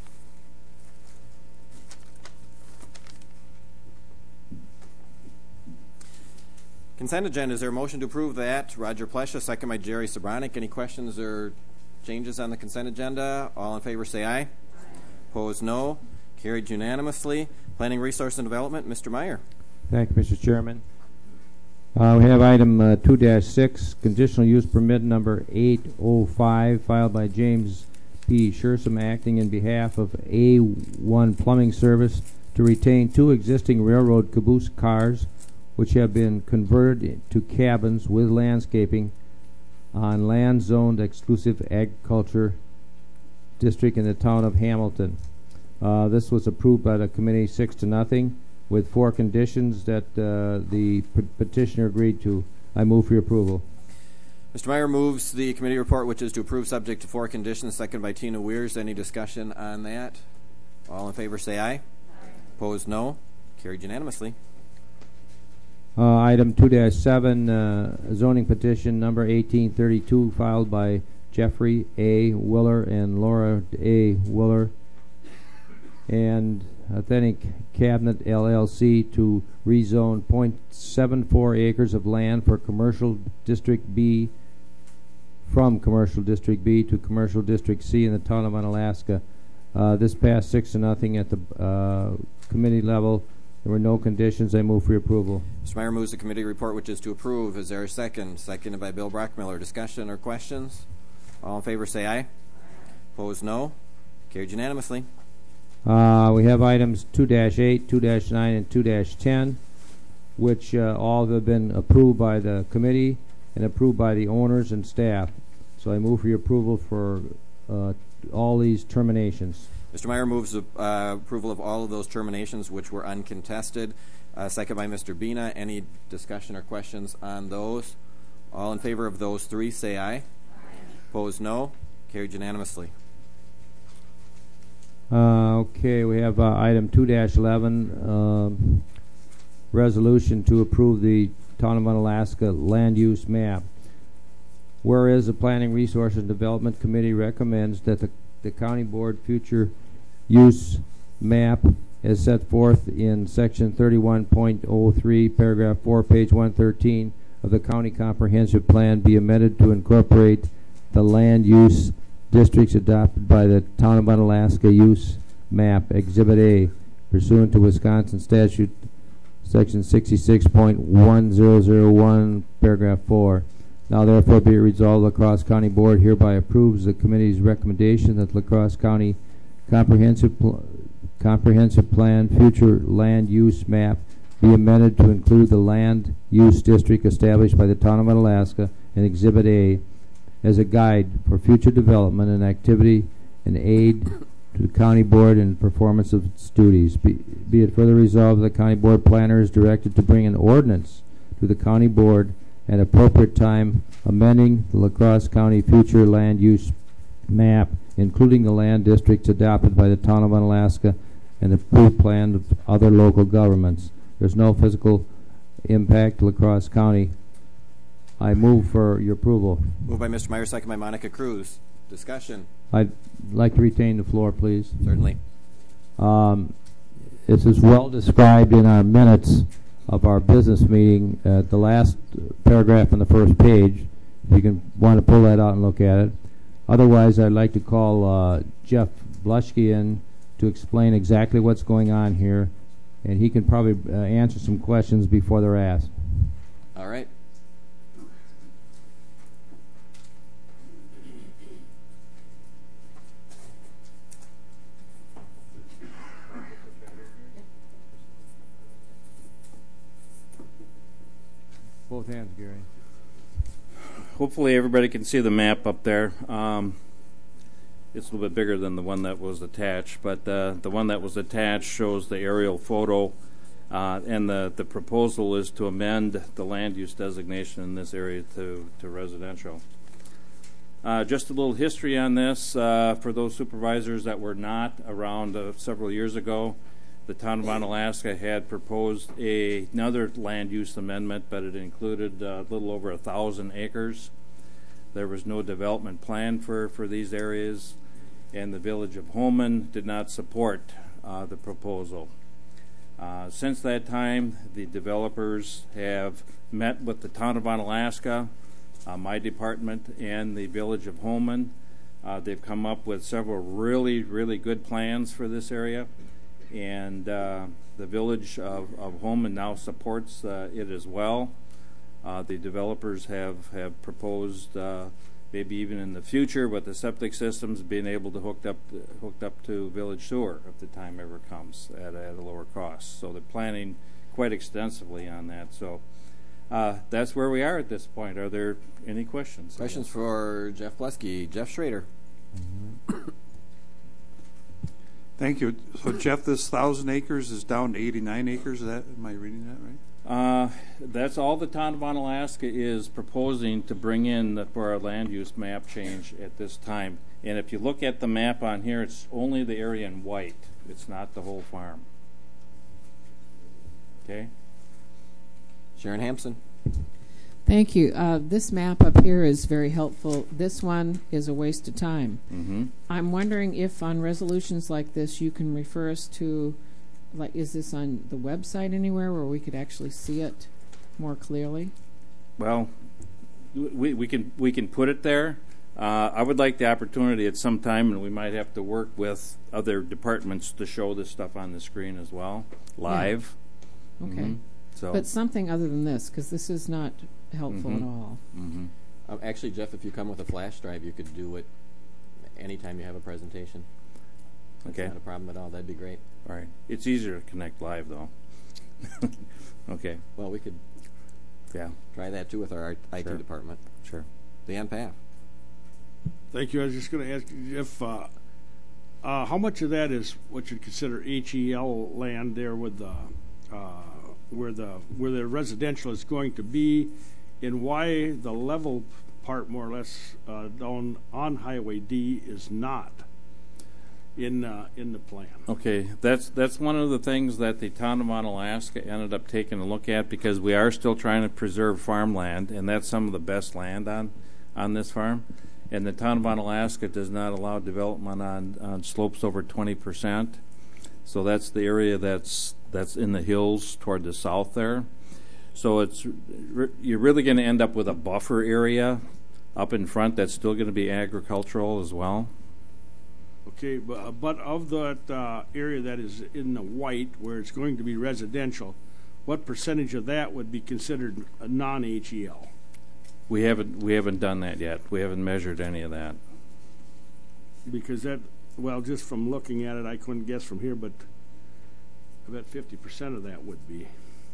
Consent agenda. Is there a motion to approve that? Roger Plesha, second by Jerry Sobranic. Any questions or changes on the consent agenda? All in favor say aye. Aye. Opposed, no. Carried unanimously. Planning, Resource, and Development, Mister Meyer. Thank you, Mister Chairman. Uh, we have item uh, two dash six, conditional use permit number eight oh five, filed by James P. Shersom, acting in behalf of A one Plumbing Service to retain two existing railroad caboose cars which have been converted to cabins with landscaping on land zoned exclusive agriculture district in the town of Hamilton. Uh, this was approved by the committee six to nothing with four conditions that uh, the p- petitioner agreed to. I move for your approval. Mister Meyer moves the committee report, which is to approve subject to four conditions, second by Tina Weirs. Any discussion on that? All in favor say aye. Aye. Opposed, no. Carried unanimously. Uh, item two dash seven, uh, zoning petition number eighteen thirty-two, filed by Jeffrey A. Willer and Laura A. Willer and Authentic Cabinet L L C to rezone zero point seven four acres of land for Commercial District B from Commercial District B to Commercial District C in the town of Onalaska. Uh, this passed six to nothing at the uh, committee level. There were no conditions. I move for your approval. Mister Meyer moves the committee report, which is to approve. Is there a second? Seconded by Bill Brockmiller. Discussion or questions? All in favor say aye. Aye. Opposed, no. Carried unanimously. Uh, we have items two dash eight, two dash nine, and two dash ten, which uh, all have been approved by the committee and approved by the owners and staff. So I move for your approval for uh, all these terminations. Mister Meyer moves uh, approval of all of those terminations, which were uncontested. Uh, second by Mister Bina. Any discussion or questions on those? All in favor of those three, say aye. Aye. Opposed, no. Carried unanimously. Uh, okay, we have uh, item two dash eleven, um, resolution to approve the Town of Onalaska land use map. Whereas the Planning, Resource, and Development Committee recommends that the, the County Board future use map as set forth in section thirty-one point oh three, paragraph four, page one thirteen of the County Comprehensive Plan be amended to incorporate the land use districts adopted by the Town of Onalaska Use Map, Exhibit A, pursuant to Wisconsin Statute, Section sixty-six point one zero zero one, Paragraph four. Now therefore be it resolved, La Crosse County Board hereby approves the committee's recommendation that La Crosse County Comprehensive Pl- Comprehensive Plan Future Land Use Map be amended to include the land use district established by the town of Unalaska and Exhibit A as a guide for future development and activity and aid to the county board in performance of its duties. Be, be it further resolved, the county board planner is directed to bring an ordinance to the county board at appropriate time, amending the La Crosse County future land use map, including the land districts adopted by the town of Unalaska and the approved plan of other local governments. There's no physical impact to La Crosse County. I move for your approval. Moved by Mister Meyer, second by Monica Cruz. Discussion. I'd like to retain the floor, please. Certainly. Um, this is well described in our minutes of our business meeting at the last paragraph on the first page. If you can want to pull that out and look at it. Otherwise, I'd like to call uh, Jeff Blushke in to explain exactly what's going on here, and he can probably uh, answer some questions before they're asked. All right. Both hands, Gary. Hopefully everybody can see the map up there. Um, it's a little bit bigger than the one that was attached, but uh, the one that was attached shows the aerial photo, uh, and the, the proposal is to amend the land use designation in this area to, to residential. Uh, just a little history on this uh, for those supervisors that were not around uh, several years ago. The town of Unalaska had proposed a, another land use amendment, but it included uh, a little over a thousand acres. There was no development plan for, for these areas, and the village of Holmen did not support uh, the proposal. Uh, since that time, the developers have met with the town of Unalaska, uh, my department, and the village of Holmen. Uh, they've come up with several really, really good plans for this area. And uh, the village of, of Holmen now supports uh, it as well. Uh, the developers have, have proposed uh, maybe even in the future with the septic systems being able to hook up hooked up to village sewer if the time ever comes at, at a lower cost. So they're planning quite extensively on that. So uh, that's where we are at this point. Are there any questions? Questions for Jeff Blushke. Jeff Schrader. Mm-hmm. Thank you. So, Jeff, this thousand acres is down to eighty-nine acres. Is that, am I reading that right? Uh, that's all the town of Unalaska is proposing to bring in the, for our land use map change at this time. And if you look at the map on here, it's only the area in white. It's not the whole farm. Okay. Sharon Hampson. Thank you. Uh, this map up here is very helpful. This one is a waste of time. Mm-hmm. I'm wondering if on resolutions like this you can refer us to, like, is this on the website anywhere where we could actually see it more clearly? Well, we, we can we can put it there. Uh, I would like the opportunity at some time, and we might have to work with other departments to show this stuff on the screen as well, live. Yeah. Okay. Mm-hmm. So, but something other than this, because this is not helpful mm-hmm. at all. Mm-hmm. Um, actually, Jeff, if you come with a flash drive, you could do it anytime you have a presentation. That's okay. Not a problem at all. That'd be great. All right. It's easier to connect live, though. Okay. Well, we could yeah. try that, too, with our I T Sure. department. Sure. Dan Paff. Thank you. I was just going to ask you if uh, uh, how much of that is what you'd consider H E L land there with the uh, where the where the residential is going to be, and why the level part more or less uh, down on Highway D is not in uh, in the plan. Okay, that's that's one of the things that the town of Unalaska ended up taking a look at, because we are still trying to preserve farmland, and that's some of the best land on on this farm. And the town of Unalaska does not allow development on, on slopes over twenty percent. So that's the area that's that's in the hills toward the south there. So it's you're really going to end up with a buffer area up in front that's still going to be agricultural as well. Okay, but, uh, but of that uh, area that is in the white, where it's going to be residential, what percentage of that would be considered a non-H E L? We haven't we haven't done that yet. We haven't measured any of that. Because that, well, just from looking at it, I couldn't guess from here, but I bet fifty percent of that would be.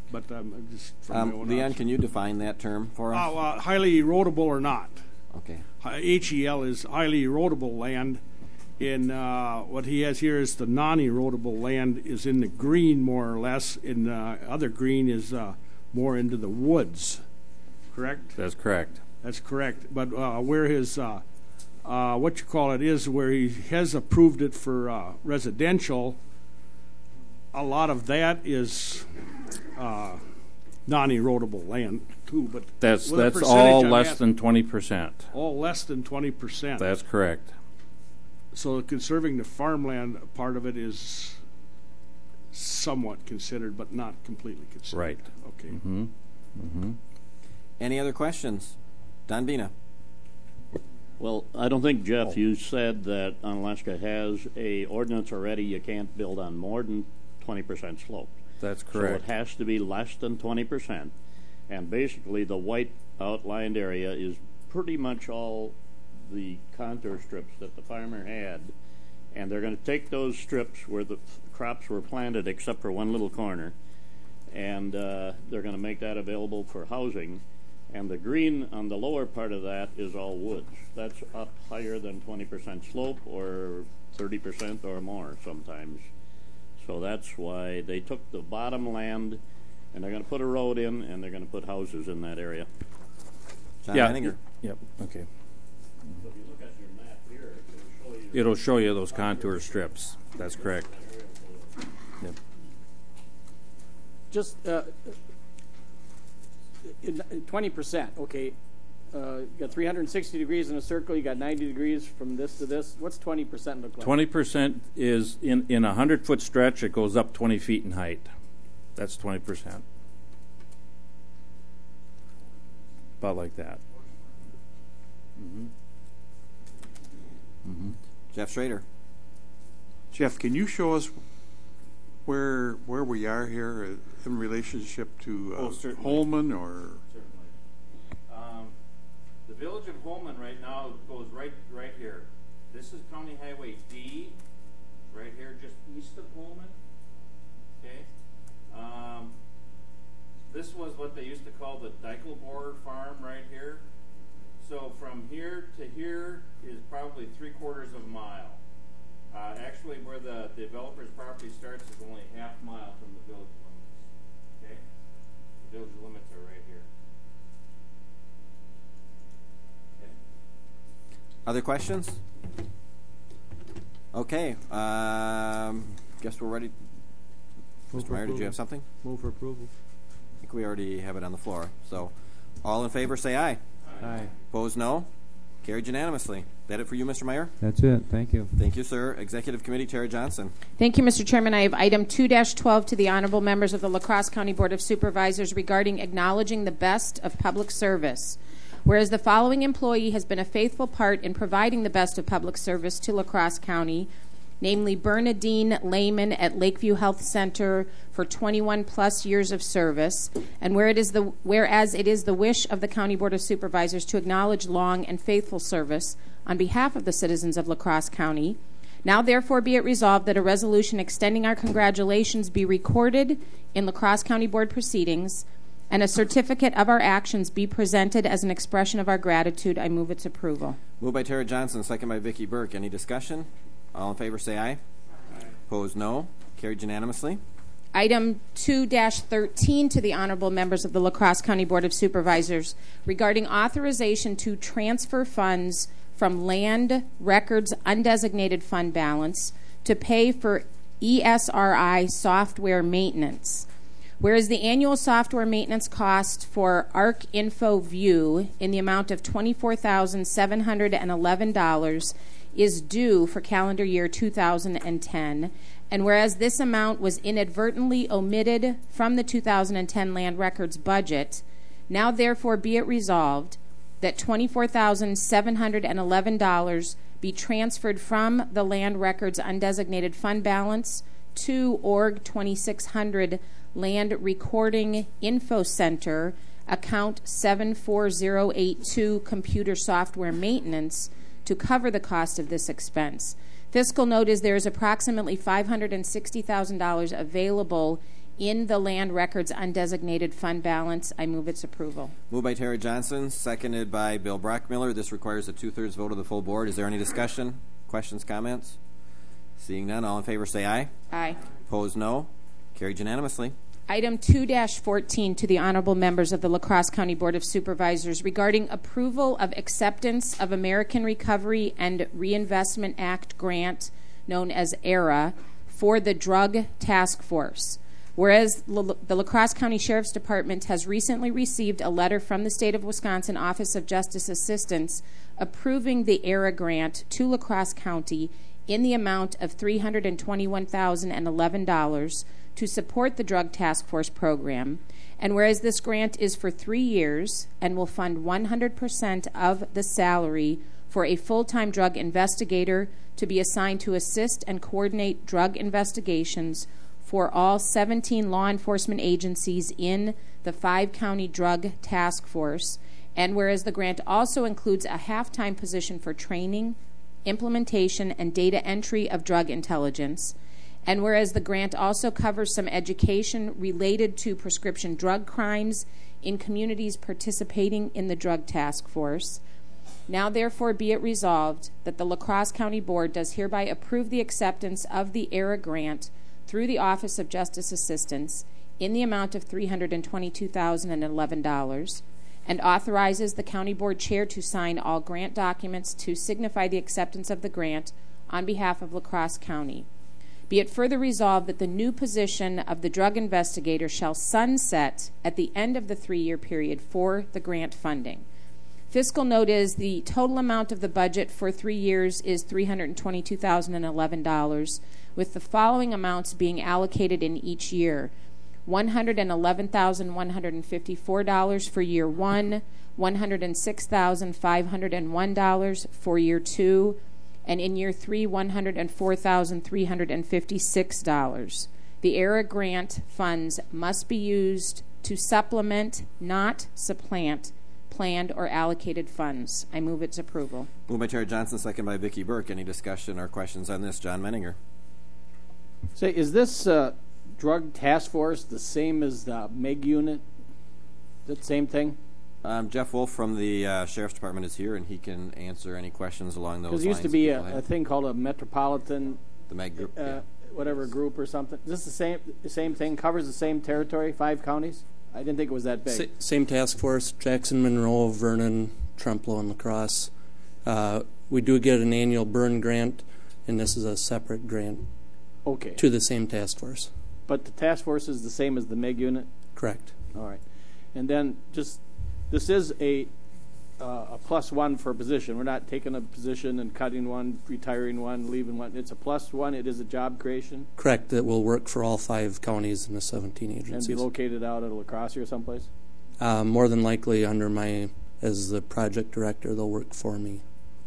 but um, just from my own Um, Leon, observation. can you define that term for us? Uh, uh, highly erodible or not? Okay. H E L is highly erodible land. In uh, what he has here is the non-erodible land is in the green more or less. In uh, other green is uh, more into the woods. Correct? That's correct. That's correct. But uh, where his uh, uh, what you call it is where he has approved it for uh, residential, a lot of that is uh, non-erodible land too. But That's with a that's percentage all on less that- than twenty percent. all less than twenty percent. That's correct. So conserving the farmland part of it is somewhat considered, but not completely considered. Right. Okay. Mm-hmm. Mm-hmm. Any other questions? Don Bina. Well, I don't think, Jeff, you said that Unalaska has a ordinance already. You can't build on more than twenty percent slope. That's correct. So it has to be less than twenty percent. And basically, the white outlined area is pretty much all the contour strips that the farmer had. And they're going to take those strips where the crops were planted, except for one little corner, and uh, they're going to make that available for housing. And the green on the lower part of that is all woods. That's up higher than twenty percent slope or thirty percent or more sometimes. So that's why they took the bottom land and they're going to put a road in and they're going to put houses in that area. John Yeah. Henninger. Yep. Okay. So if you look at your map here, it'll show you. It'll show you those contour strips. That's correct. Yep. Just uh, twenty percent. Okay, uh, you got three hundred sixty degrees in a circle. You got ninety degrees from this to this. What's twenty percent look like? Twenty percent is in in a hundred foot stretch. It goes up twenty feet in height. That's twenty percent. About like that. Mm-hmm. Mm-hmm. Jeff Schrader. Jeff, can you show us where where we are here uh, in relationship to uh, Oh, certainly. Holman or? Certainly. Um, the village of Holman right now goes right right here. This is County Highway D, right here, just east of Holman. Okay. Um, this was what they used to call the Dykelboer farm right here. So from here to here is probably three quarters of a mile. Uh, actually, where the developer's property starts is only half mile from the village limits. Okay? The village limits are right here. Okay? Other questions? Okay. Um, guess we're ready. Mister Meyer, did you have something? Move for approval. I think we already have it on the floor. So, all in favor, say aye. Aye. Opposed, no. Carried unanimously. That it for you, Mister Meyer? That's it. Thank you. Thank you, sir. Executive Committee, Tara Johnson. Thank you, Mister Chairman. I have item two dash twelve to the honorable members of the La Crosse County Board of Supervisors regarding acknowledging the best of public service. Whereas the following employee has been a faithful part in providing the best of public service to La Crosse County, namely Bernadine Lehman at Lakeview Health Center for twenty-one plus years of service, and where it is the, whereas it is the wish of the County Board of Supervisors to acknowledge long and faithful service on behalf of the citizens of La Crosse County, now therefore be it resolved that a resolution extending our congratulations be recorded in La Crosse County Board proceedings, and a certificate of our actions be presented as an expression of our gratitude. I move its approval. Moved by Tara Johnson, second by Vicki Burke. Any discussion? All in favor, say aye. Aye. Opposed, no. Carried unanimously. Item two dash thirteen to the honorable members of the La Crosse County Board of Supervisors regarding authorization to transfer funds from land records undesignated fund balance to pay for E S R I software maintenance. Whereas the annual software maintenance cost for Arc Info View in the amount of twenty-four thousand seven hundred eleven dollars is due for calendar year two thousand ten, and whereas this amount was inadvertently omitted from the two thousand ten land records budget, now therefore be it resolved that twenty-four thousand seven hundred eleven dollars be transferred from the land records undesignated fund balance to Org twenty-six hundred Land Recording Info Center, account seven four zero eight two computer software maintenance, to cover the cost of this expense. Fiscal note is there is approximately five hundred sixty thousand dollars available in the land records undesignated fund balance. I move its approval. Moved by Terry Johnson, seconded by Bill Brockmiller. This requires a two-thirds vote of the full board. Is there any discussion, questions, comments? Seeing none, all in favor say aye. Aye. Opposed, no. Carried unanimously. Item two dash fourteen to the honorable members of the La Crosse County Board of Supervisors regarding approval of acceptance of American Recovery and Reinvestment Act grant known as A R A for the Drug Task Force. Whereas La- the La Crosse County Sheriff's Department has recently received a letter from the State of Wisconsin Office of Justice Assistance approving the A R A grant to La Crosse County in the amount of three hundred twenty-one thousand eleven dollars to support the Drug Task Force program. And whereas this grant is for three years and will fund one hundred percent of the salary for a full-time drug investigator to be assigned to assist and coordinate drug investigations for all seventeen law enforcement agencies in the five-county Drug Task Force. And whereas the grant also includes a half-time position for training, implementation, and data entry of drug intelligence. And whereas the grant also covers some education related to prescription drug crimes in communities participating in the Drug Task Force. Now therefore be it resolved that the La Crosse County Board does hereby approve the acceptance of the A R A grant through the Office of Justice Assistance in the amount of three hundred twenty-two thousand eleven dollars and authorizes the County Board Chair to sign all grant documents to signify the acceptance of the grant on behalf of La Crosse County. Be it further resolved that the new position of the drug investigator shall sunset at the end of the three-year period for the grant funding. Fiscal note is the total amount of the budget for three years is three hundred twenty-two thousand eleven dollars, with the following amounts being allocated in each year. one hundred eleven thousand one hundred fifty-four dollars for year one, one hundred six thousand five hundred one dollars for year two, and in year three, one hundred four thousand three hundred fifty-six dollars. The A R A grant funds must be used to supplement, not supplant, planned or allocated funds. I move its approval. Moved by Terry Johnson, second by Vicki Burke. Any discussion or questions on this? John Menninger. Say, is this uh, drug task force the same as the M E G unit? Is it the same thing? Um, Jeff Wolf from the uh, Sheriff's Department is here, and he can answer any questions along those lines. Because there used to be a, a thing called a Metropolitan, the M E G group, uh, yeah. whatever group or something. Is this the same the same thing? Covers the same territory, five counties? I didn't think it was that big. Sa- same task force: Jackson, Monroe, Vernon, Trempealeau, and La Crosse. Uh, we do get an annual burn grant, and this is a separate grant. Okay. To the same task force. But the task force is the same as the M E G unit? Correct. All right. And then just, this is a uh, a plus one for a position. We're not taking a position and cutting one, retiring one, leaving one. It's a plus one. It is a job creation? Correct. That will work for all five counties and the seventeen agencies. And be located out at La Crosse or someplace? Uh, more than likely under my, as the project director, they'll work for me.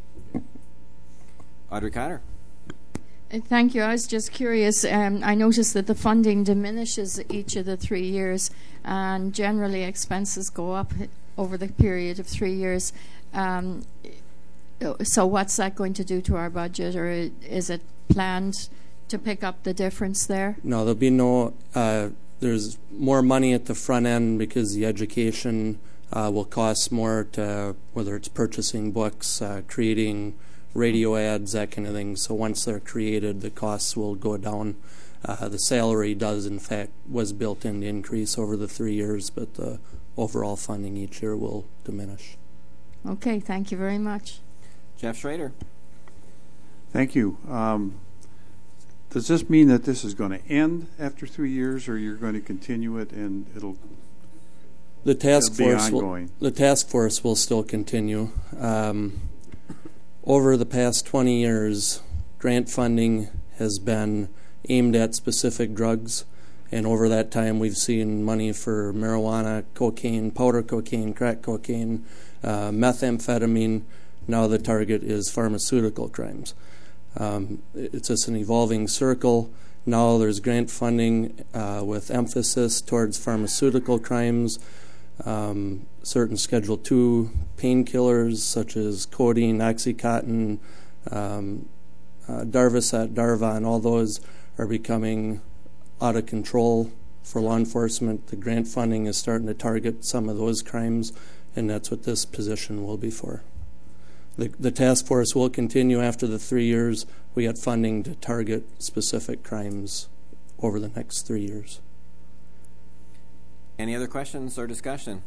Audrey Connor. Uh, Thank you. I was just curious. Um, I noticed that the funding diminishes each of the three years, and generally expenses go up over the period of three years. Um, so what's that going to do to our budget, or is it planned to pick up the difference there? No, there'll be no, uh, there's more money at the front end because the education uh, will cost more to, whether it's purchasing books, uh, creating radio ads, that kind of thing. So once they're created, the costs will go down. Uh, the salary does, in fact, was built in to increase over the three years, but the overall funding each year will diminish. Okay, thank you very much. Jeff Schrader. Thank you. Um, does this mean that this is going to end after three years, or you're going to continue it and it'll the task it'll be force ongoing? Will, the task force will still continue. Um, over the past twenty years, grant funding has been aimed at specific drugs, and over that time we've seen money for marijuana, cocaine, powder cocaine, crack cocaine, uh, methamphetamine. Now the target is pharmaceutical crimes. Um, it's just an evolving circle. Now there's grant funding uh, with emphasis towards pharmaceutical crimes, um, certain Schedule two painkillers such as codeine, Oxycontin, um, uh, Darvocet, Darvon. All those are becoming out of control for law enforcement. The grant funding is starting to target some of those crimes, and that's what this position will be for. The, the task force will continue after the three years. We got funding to target specific crimes over the next three years. Any other questions or discussion?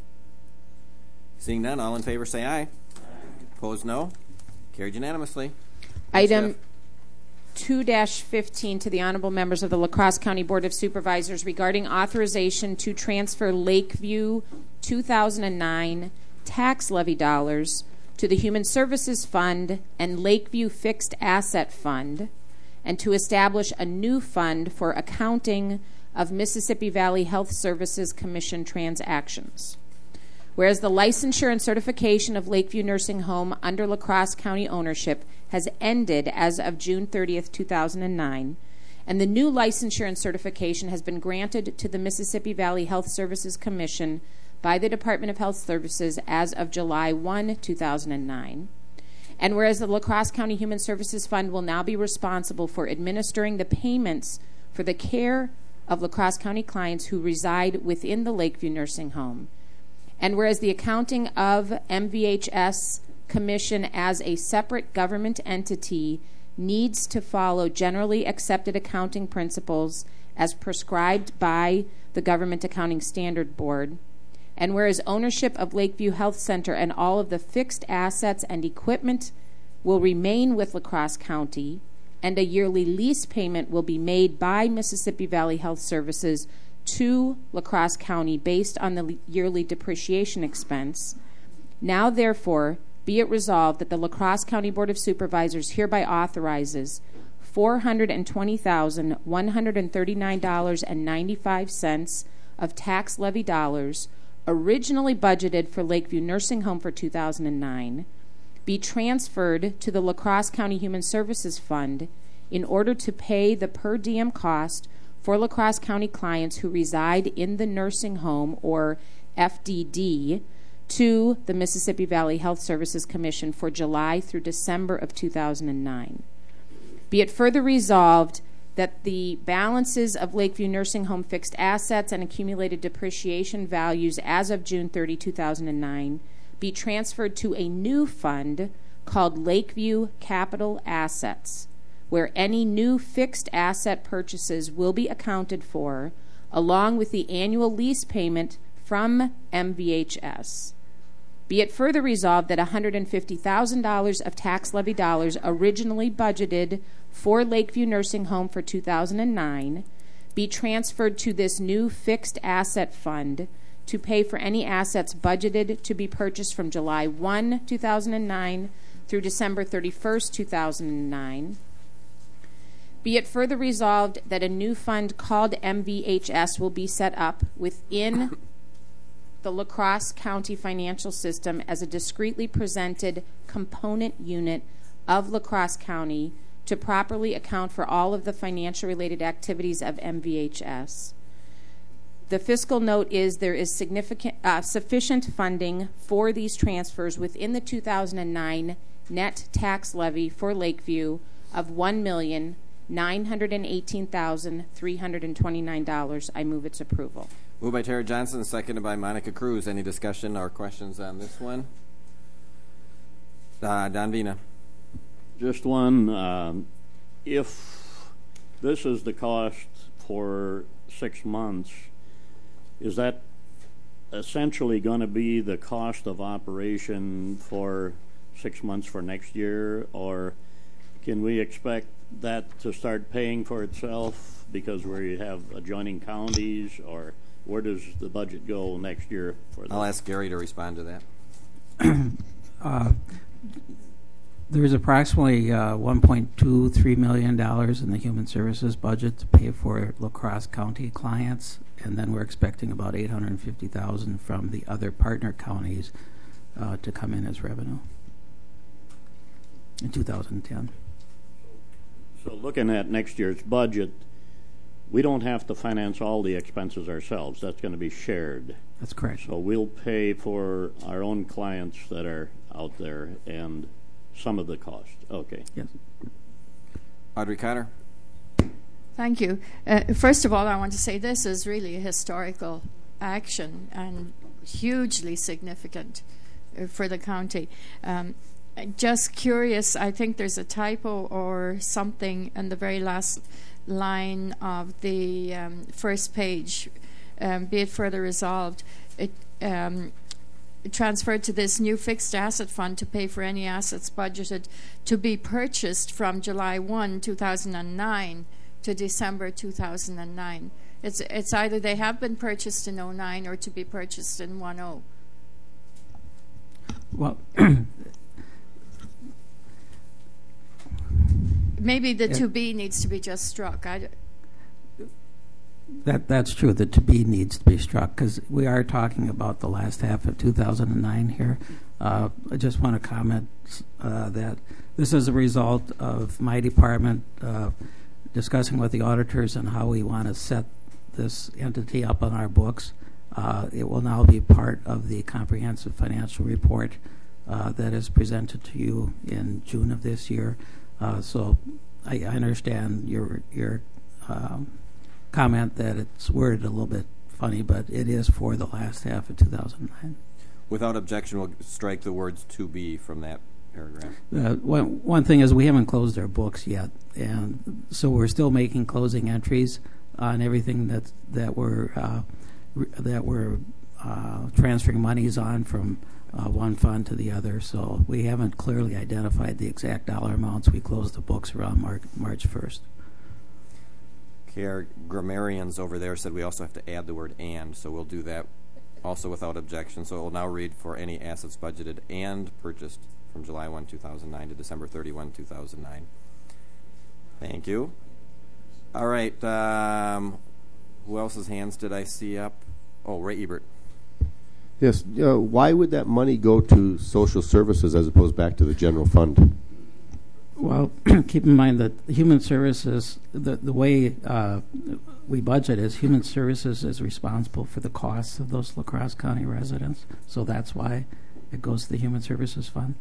Seeing none, all in favor say aye. Aye. Opposed, no. Carried unanimously. Item two dash fifteen to the honorable members of the La Crosse County Board of Supervisors regarding authorization to transfer Lakeview two thousand nine tax levy dollars to the Human Services Fund and Lakeview Fixed Asset Fund, and to establish a new fund for accounting of Mississippi Valley Health Services Commission transactions. Whereas the licensure and certification of Lakeview Nursing Home under La Crosse County ownership has ended as of June thirtieth, two thousand nine, and the new licensure and certification has been granted to the Mississippi Valley Health Services Commission by the Department of Health Services as of July first, two thousand nine. And whereas the La Crosse County Human Services Fund will now be responsible for administering the payments for the care of La Crosse County clients who reside within the Lakeview Nursing Home. And whereas the accounting of M V H S Commission as a separate government entity needs to follow generally accepted accounting principles as prescribed by the Government Accounting Standard Board. And whereas ownership of Lakeview Health Center and all of the fixed assets and equipment will remain with La Crosse County, and a yearly lease payment will be made by Mississippi Valley Health Services to La Crosse County based on the yearly depreciation expense. Now, therefore, be it resolved that the La Crosse County Board of Supervisors hereby authorizes four hundred twenty thousand one hundred thirty-nine dollars and ninety-five cents of tax levy dollars originally budgeted for Lakeview Nursing Home for two thousand nine be transferred to the La Crosse County Human Services Fund in order to pay the per diem cost for La Crosse County clients who reside in the nursing home, or F D D, to the Mississippi Valley Health Services Commission for July through December of two thousand nine. Be it further resolved that the balances of Lakeview Nursing Home fixed assets and accumulated depreciation values as of June thirtieth, two thousand nine be transferred to a new fund called Lakeview Capital Assets, where any new fixed asset purchases will be accounted for, along with the annual lease payment from M V H S. Be it further resolved that one hundred fifty thousand dollars of tax levy dollars originally budgeted for Lakeview Nursing Home for two thousand nine be transferred to this new fixed asset fund to pay for any assets budgeted to be purchased from July first, two thousand nine through December thirty-first, two thousand nine. Be it further resolved that a new fund called M V H S will be set up within the La Crosse County financial system as a discretely presented component unit of La Crosse County to properly account for all of the financial related activities of M V H S. The fiscal note is there is significant uh, sufficient funding for these transfers within the two thousand nine net tax levy for Lakeview of one million nine hundred eighteen thousand three hundred twenty-nine dollars. I move its approval. Moved by Tara Johnson, seconded by Monica Cruz. Any discussion or questions on this one? Uh, Don Vina. Just one. Um, if this is the cost for six months, is that essentially going to be the cost of operation for six months for next year, or can we expect that to start paying for itself because we have adjoining counties, or where does the budget go next year for that? I'll ask Gary to respond to that. uh, there's approximately uh, one point two three million dollars in the Human Services budget to pay for La Crosse County clients, and then we're expecting about eight hundred fifty thousand dollars from the other partner counties uh, to come in as revenue in two thousand ten. So looking at next year's budget, we don't have to finance all the expenses ourselves. That's going to be shared. That's correct. So we'll pay for our own clients that are out there and some of the cost. Okay. Yes. Audrey Cotter. Thank you. Uh, first of all, I want to say this is really a historical action and hugely significant uh, for the county. Um, just curious, I think there's a typo or something in the very last line of the um, first page. Um, be it further resolved, it, um, it transferred to this new fixed asset fund to pay for any assets budgeted to be purchased from July first, two thousand nine to December two thousand nine. It's it's either they have been purchased in oh nine or to be purchased in ten. Well, maybe the yeah. to be needs to be just struck. I, That that's true. The to be needs to be struck because we are talking about the last half of two thousand nine here. Uh, I just want to comment uh, that this is a result of my department uh, discussing with the auditors on how we want to set this entity up on our books. Uh, it will now be part of the comprehensive financial report uh, that is presented to you in June of this year. Uh, so I, I understand your your. Um, comment that it's worded a little bit funny, but it is for the last half of two thousand nine. Without objection, we'll strike the words to be from that paragraph. Uh, one, one thing is we haven't closed our books yet, and so we're still making closing entries on everything that that we're uh, re- that we're uh, transferring monies on from uh, one fund to the other. So we haven't clearly identified the exact dollar amounts. We closed the books around Mar- March first. Okay, our grammarians over there said we also have to add the word and, so we'll do that also without objection. So it will now read for any assets budgeted and purchased from July first, two thousand nine to December thirty-first, two thousand nine. Thank you. All right. Um, who else's hands did I see up? Oh, Ray Ebert. Yes. Uh, why would that money go to social services as opposed back to the general fund? Well, keep in mind that human services, the, the way uh, we budget is human services is responsible for the costs of those La Crosse County residents. So that's why it goes to the Human Services Fund.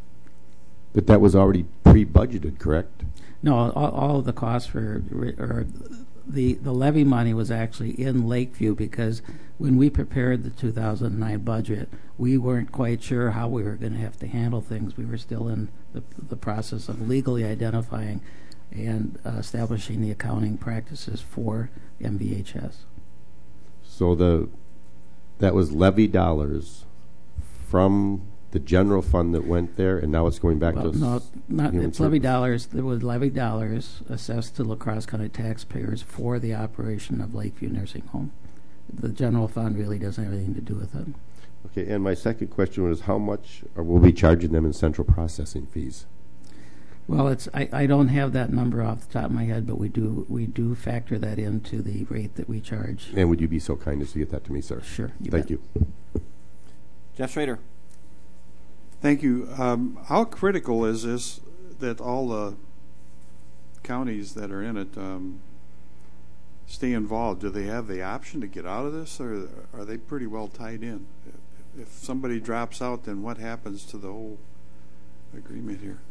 But that was already pre-budgeted, correct? No, all, all of the costs for or the the levy money was actually in Lakeview because when we prepared the two thousand nine budget, we weren't quite sure how we were going to have to handle things. We were still in the, the process of legally identifying and uh, establishing the accounting practices for M V H S. So the that was levy dollars from the general fund that went there, and now it's going back well, to no, not human it's levy service. dollars. There was levy dollars assessed to La Crosse County taxpayers for the operation of Lakeview Nursing Home. The general fund really doesn't have anything to do with it. Okay, and my second question was how much are we be charging them in central processing fees? Well, it's I, I don't have that number off the top of my head, but we do we do factor that into the rate that we charge. And would you be so kind as to get that to me, sir? Sure. You Thank bet. you. Jeff Schrader. Thank you. Um, how critical is this that all the counties that are in it um, stay involved? Do they have the option to get out of this, or are they pretty well tied in? If somebody drops out, then what happens to the whole agreement here?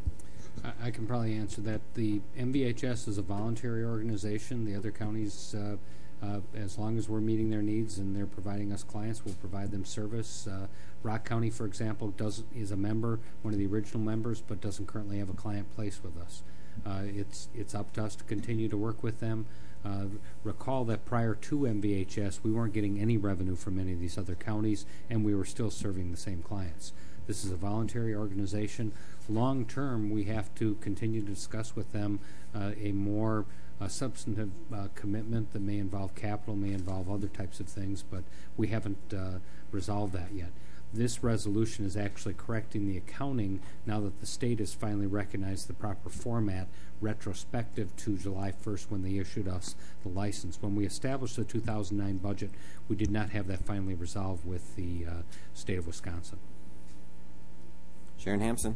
I, I can probably answer that. The M V H S is a voluntary organization. The other counties, uh, uh, as long as we're meeting their needs and they're providing us clients, we'll provide them service. Uh, Rock County, for example, does is a member, one of the original members, but doesn't currently have a client placed with us. Uh, it's it's up to us to continue to work with them. Uh, recall that prior to M V H S, we weren't getting any revenue from any of these other counties, and we were still serving the same clients. This is a voluntary organization. Long term, we have to continue to discuss with them uh, a more uh, substantive uh, commitment that may involve capital, may involve other types of things, but we haven't uh, resolved that yet. This resolution is actually correcting the accounting now that the state has finally recognized the proper format retrospective to July first when they issued us the license. When we established the two thousand nine budget, we did not have that finally resolved with the uh, state of Wisconsin. Sharon Hampson.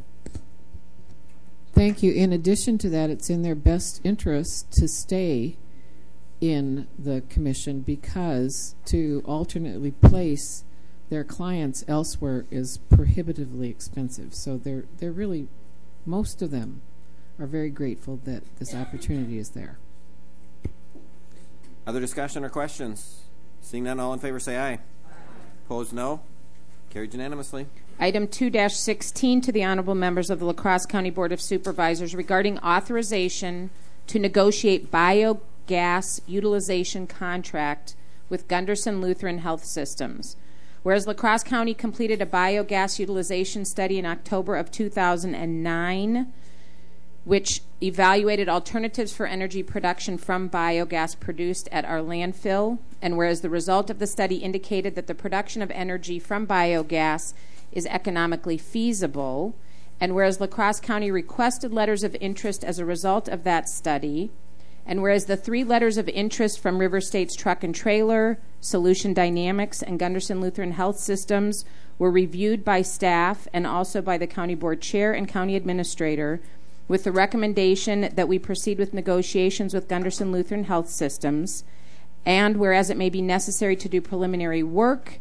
Thank you. In addition to that, it's in their best interest to stay in the commission because to alternately place their clients elsewhere is prohibitively expensive. So they're they're really, most of them are very grateful that this opportunity is there. Other discussion or questions? Seeing none, all in favor say aye. Aye. Opposed, no. Carried unanimously. Item two dash sixteen to the honorable members of the La Crosse County Board of Supervisors regarding authorization to negotiate biogas utilization contract with Gunderson Lutheran Health Systems. Whereas La Crosse County completed a biogas utilization study in October of two thousand nine, which evaluated alternatives for energy production from biogas produced at our landfill, and whereas the result of the study indicated that the production of energy from biogas is economically feasible, and whereas La Crosse County requested letters of interest as a result of that study, and whereas the three letters of interest from River States Truck and Trailer, Solution Dynamics, and Gunderson Lutheran Health Systems were reviewed by staff and also by the County Board Chair and County Administrator, with the recommendation that we proceed with negotiations with Gunderson Lutheran Health Systems, and whereas it may be necessary to do preliminary work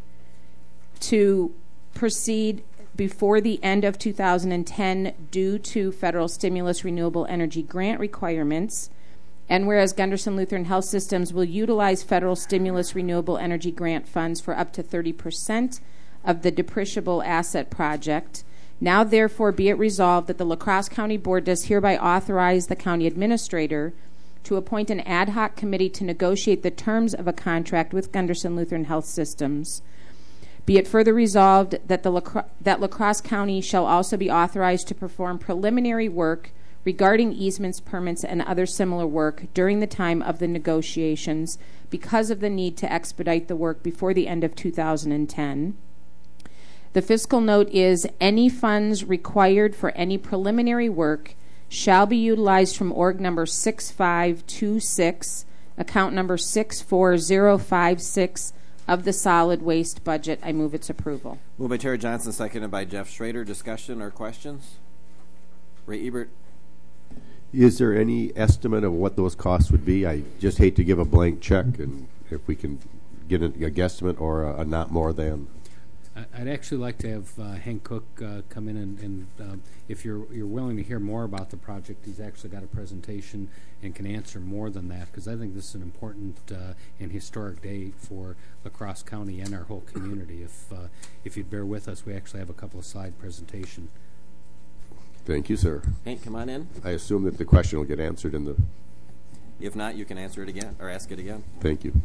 to proceed before the end of two thousand ten due to federal stimulus renewable energy grant requirements, and whereas Gunderson Lutheran Health Systems will utilize federal stimulus renewable energy grant funds for up to thirty percent of the depreciable asset project, now therefore be it resolved that the La Crosse County Board does hereby authorize the County Administrator to appoint an ad hoc committee to negotiate the terms of a contract with Gunderson Lutheran Health Systems. Be it further resolved that, the La Cro- that La Crosse County shall also be authorized to perform preliminary work regarding easements, permits, and other similar work during the time of the negotiations because of the need to expedite the work before the end of two thousand ten. The fiscal note is any funds required for any preliminary work shall be utilized from org number six five two six, account number six four zero five six of the solid waste budget. I move its approval. Moved by Terry Johnson, seconded by Jeff Schrader. Discussion or questions? Ray Ebert. Is there any estimate of what those costs would be? I just hate to give a blank check, and if we can get a, a guesstimate or a, a not more than. I'd actually like to have uh, Hank Cook uh, come in, and, and uh, if you're you're willing to hear more about the project, he's actually got a presentation and can answer more than that, because I think this is an important uh, and historic day for La Crosse County and our whole community. If uh, if you'd bear with us, we actually have a couple of slide presentation. Thank you, sir. Hank, come on in. I assume that the question will get answered in the... If not, you can answer it again, or ask it again. Thank you.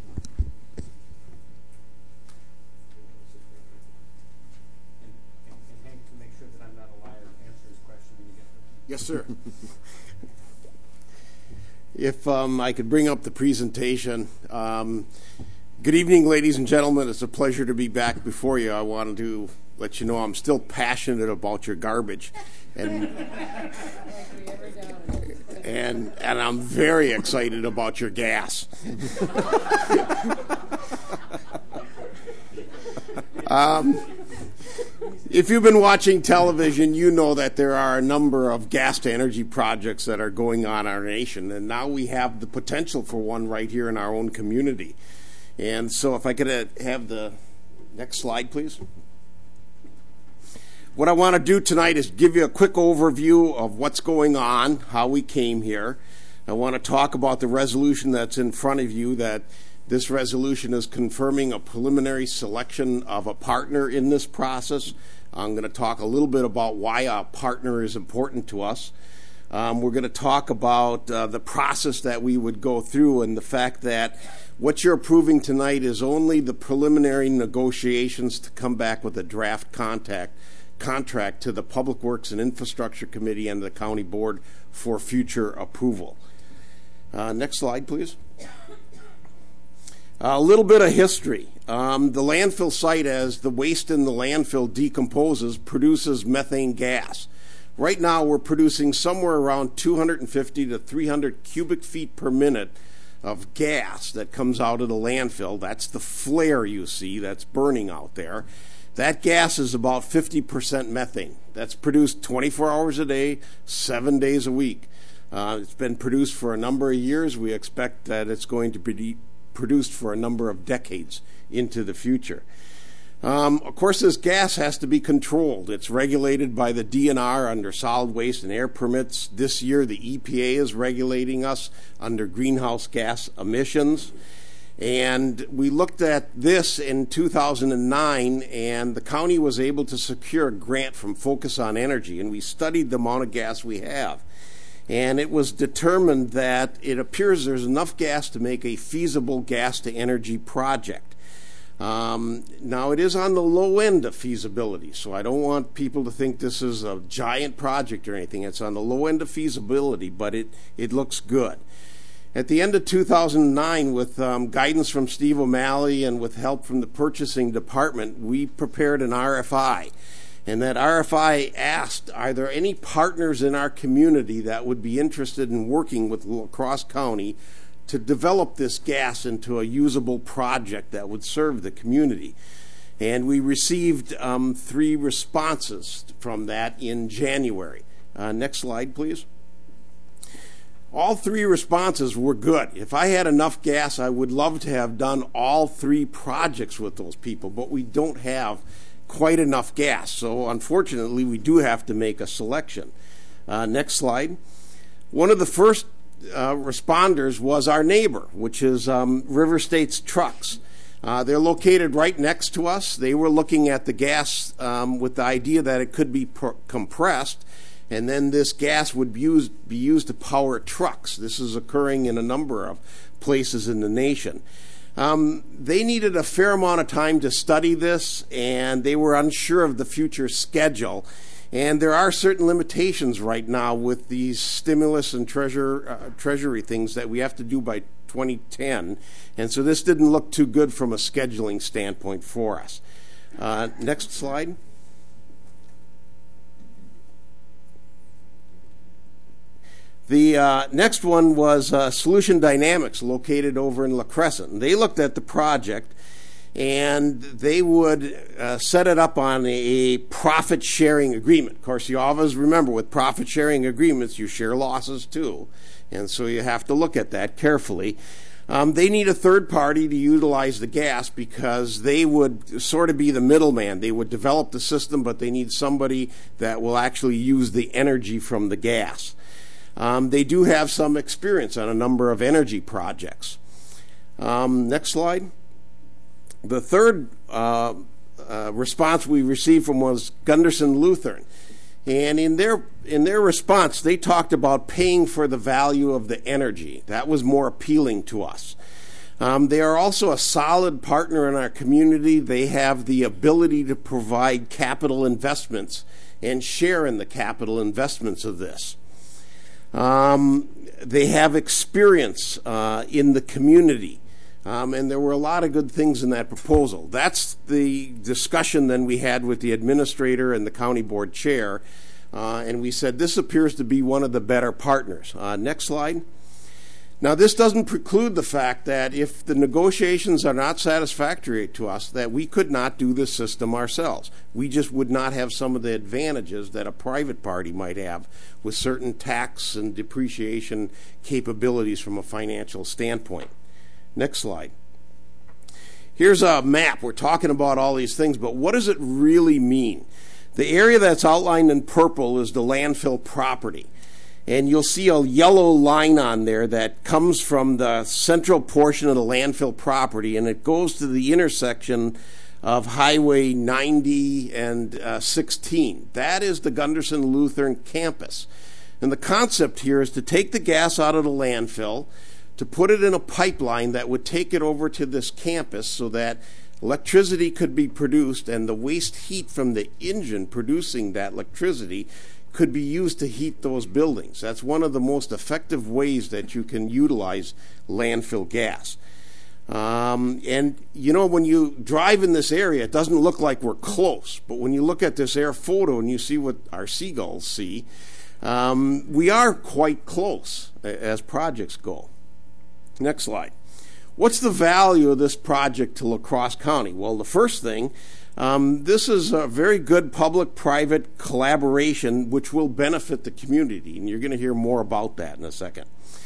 Yes, sir. If um, I could bring up the presentation. Um, good evening, ladies and gentlemen. It's a pleasure to be back before you. I wanted to let you know I'm still passionate about your garbage. And, and, and I'm very excited about your gas. um, If you've been watching television, you know that there are a number of gas-to-energy projects that are going on in our nation, and now we have the potential for one right here in our own community. And so if I could uh, have the next slide, please. What I want to do tonight is give you a quick overview of what's going on, how we came here. I want to talk about the resolution that's in front of you, that this resolution is confirming a preliminary selection of a partner in this process. I'm going to talk a little bit about why a partner is important to us. Um, we're going to talk about uh, the process that we would go through, and the fact that what you're approving tonight is only the preliminary negotiations to come back with a draft contact, contract to the Public Works and Infrastructure Committee and the County Board for future approval. Uh, next slide, please. A little bit of history. Um, the landfill site, as the waste in the landfill decomposes, produces methane gas. Right now, we're producing somewhere around two hundred fifty to three hundred cubic feet per minute of gas that comes out of the landfill. That's the flare you see that's burning out there. That gas is about fifty percent methane. That's produced twenty-four hours a day, seven days a week. Uh, it's been produced for a number of years. We expect that it's going to be produced for a number of decades into the future. Um, of course, this gas has to be controlled. It's regulated by the D N R under solid waste and air permits. This year, the E P A is regulating us under greenhouse gas emissions. And we looked at this in two thousand nine, and the county was able to secure a grant from Focus on Energy, and we studied the amount of gas we have. And it was determined that it appears there's enough gas to make a feasible gas-to-energy project. Um, now, it is on the low end of feasibility, so I don't want people to think this is a giant project or anything. It's on the low end of feasibility, but it, it looks good. At the end of two thousand nine, with um, guidance from Steve O'Malley and with help from the purchasing department, we prepared an R F I. And that R F I asked, are there any partners in our community that would be interested in working with La Crosse County to develop this gas into a usable project that would serve the community? And we received um, three responses from that in January. Uh, next slide, please. All three responses were good. If I had enough gas, I would love to have done all three projects with those people, but we don't have quite enough gas. So unfortunately, we do have to make a selection. Uh, next slide. One of the first uh, responders was our neighbor, which is um, River States Trucks. Uh, they're located right next to us. They were looking at the gas um, with the idea that it could be per- compressed, and then this gas would be used, be used to power trucks. This is occurring in a number of places in the nation. Um, they needed a fair amount of time to study this, and they were unsure of the future schedule. And there are certain limitations right now with these stimulus and treasure, uh, treasury things that we have to do by twenty ten. And so this didn't look too good from a scheduling standpoint for us. Uh, next slide. The uh, next one was uh, Solution Dynamics, located over in La Crescent. They looked at the project, and they would uh, set it up on a, a profit-sharing agreement. Of course, you always remember, with profit-sharing agreements, you share losses too, and so you have to look at that carefully. Um, they need a third party to utilize the gas because they would sort of be the middleman. They would develop the system, but they need somebody that will actually use the energy from the gas. Um, they do have some experience on a number of energy projects. Um, next slide. The third uh, uh, response we received from was Gunderson Lutheran. And in their, in their response, they talked about paying for the value of the energy. That was more appealing to us. Um, they are also a solid partner in our community. They have the ability to provide capital investments and share in the capital investments of this. Um, they have experience uh, in the community, um, and there were a lot of good things in that proposal. That's the discussion then we had with the administrator and the county board chair, uh, and we said this appears to be one of the better partners. Uh, next slide. Now, this doesn't preclude the fact that if the negotiations are not satisfactory to us, that we could not do this system ourselves. We just would not have some of the advantages that a private party might have with certain tax and depreciation capabilities from a financial standpoint. Next slide. Here's a map. We're talking about all these things, but what does it really mean? The area that's outlined in purple is the landfill property. And you'll see a yellow line on there that comes from the central portion of the landfill property, and it goes to the intersection of Highway ninety and uh, sixteen. That is the Gunderson Lutheran campus. And the concept here is to take the gas out of the landfill, to put it in a pipeline that would take it over to this campus so that electricity could be produced, and the waste heat from the engine producing that electricity could be used to heat those buildings. That's one of the most effective ways that you can utilize landfill gas. Um, and, you know, when you drive in this area, it doesn't look like we're close. But when you look at this air photo and you see what our seagulls see, um, we are quite close as projects go. Next slide. What's the value of this project to La Crosse County? Well, the first thing, Um, this is a very good public-private collaboration which will benefit the community, and you're going to hear more about that in a second.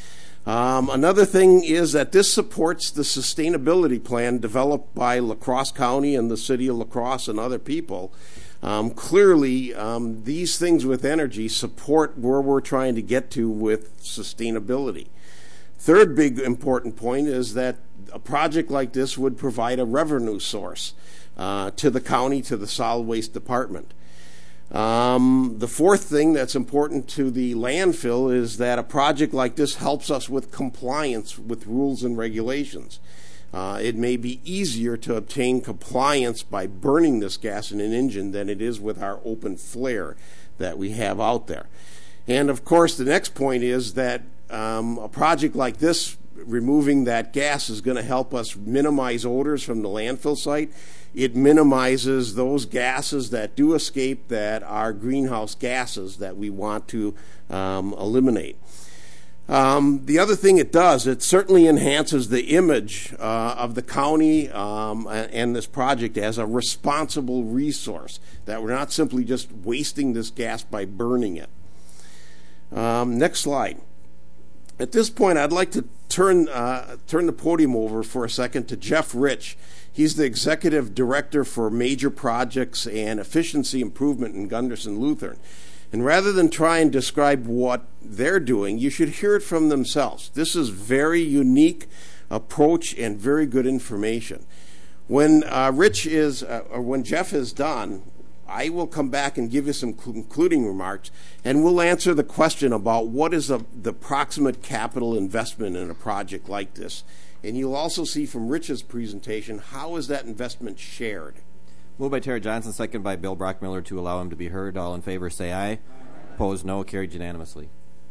Um, another thing is that this supports the sustainability plan developed by La Crosse County and the city of La Crosse and other people. Um, clearly, um, these things with energy support where we're trying to get to with sustainability. Third big important point is that a project like this would provide a revenue source uh, to the county, to the solid waste department. Um, the fourth thing that's important to the landfill is that a project like this helps us with compliance with rules and regulations. Uh, it may be easier to obtain compliance by burning this gas in an engine than it is with our open flare that we have out there. And of course, the next point is that um, a project like this, removing that gas, is going to help us minimize odors from the landfill site. It minimizes those gases that do escape that are greenhouse gases that we want to um, eliminate. Um, the other thing it does, it certainly enhances the image uh, of the county um, and this project as a responsible resource, that we're not simply just wasting this gas by burning it. Um, next slide. At this point, I'd like to turn uh, turn the podium over for a second to Jeff Rich. He's the Executive Director for Major Projects and Efficiency Improvement in Gunderson Lutheran. And rather than try and describe what they're doing, you should hear it from themselves. This is very unique approach and very good information. When uh, Rich is, uh, or when Jeff is done, I will come back and give you some concluding remarks, and we'll answer the question about what is a, the proximate capital investment in a project like this. And you'll also see from Rich's presentation, how is that investment shared? Moved by Terry Johnson, second by Bill Brockmiller to allow him to be heard. All in favor say aye. Aye. Opposed, no. Carried unanimously.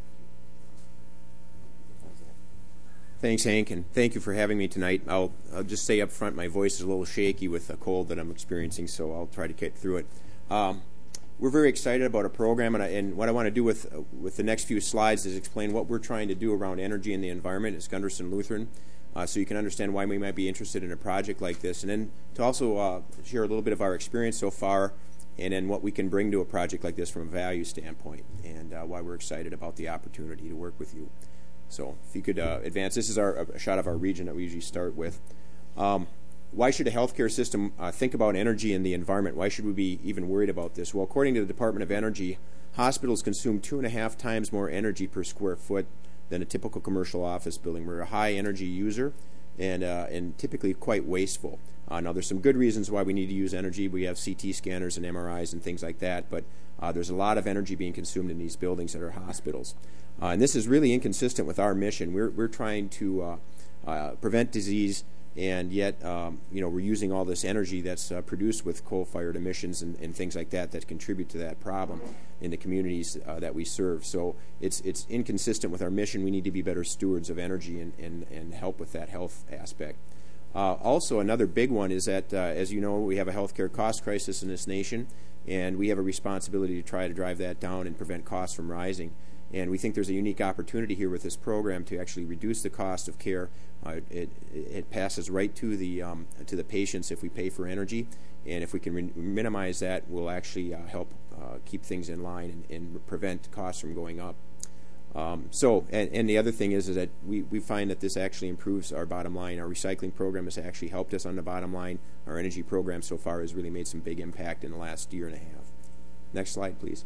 Thanks, Hank, and thank you for having me tonight. I'll, I'll just say up front, my voice is a little shaky with a cold that I'm experiencing, so I'll try to get through it. Um, we're very excited about a program, and, I, and what I want to do with, uh, with the next few slides is explain what we're trying to do around energy and the environment at Gunderson Lutheran. Uh, so you can understand why we might be interested in a project like this, and then to also uh, share a little bit of our experience so far, and then what we can bring to a project like this from a value standpoint, and uh, why we're excited about the opportunity to work with you. So if you could uh, advance, this is our a shot of our region that we usually start with. Um, why should a healthcare system uh, think about energy and the environment? Why should we be even worried about this? Well, according to the Department of Energy, hospitals consume two and a half times more energy per square foot than a typical commercial office building. We're a high energy user and uh, and typically quite wasteful. Uh, now there's some good reasons why we need to use energy. We have C T scanners and M R Is and things like that, but uh, there's a lot of energy being consumed in these buildings that are hospitals. Uh, and this is really inconsistent with our mission. We're, we're trying to uh, uh, prevent disease, and yet um, you know, we're using all this energy that's uh, produced with coal-fired emissions and, and things like that that contribute to that problem in the communities uh, that we serve. So it's it's inconsistent with our mission. We need to be better stewards of energy and, and, and help with that health aspect. Uh, also, another big one is that, uh, as you know, we have a healthcare cost crisis in this nation, and we have a responsibility to try to drive that down and prevent costs from rising. And we think there's a unique opportunity here with this program to actually reduce the cost of care. Uh, it, it passes right to the um, to the patients if we pay for energy, and if we can re- minimize that, we'll actually uh, help uh, keep things in line and, and prevent costs from going up. Um, so, and, and the other thing is, is that we, we find that this actually improves our bottom line. Our recycling program has actually helped us on the bottom line. Our energy program so far has really made some big impact in the last year and a half. Next slide, please.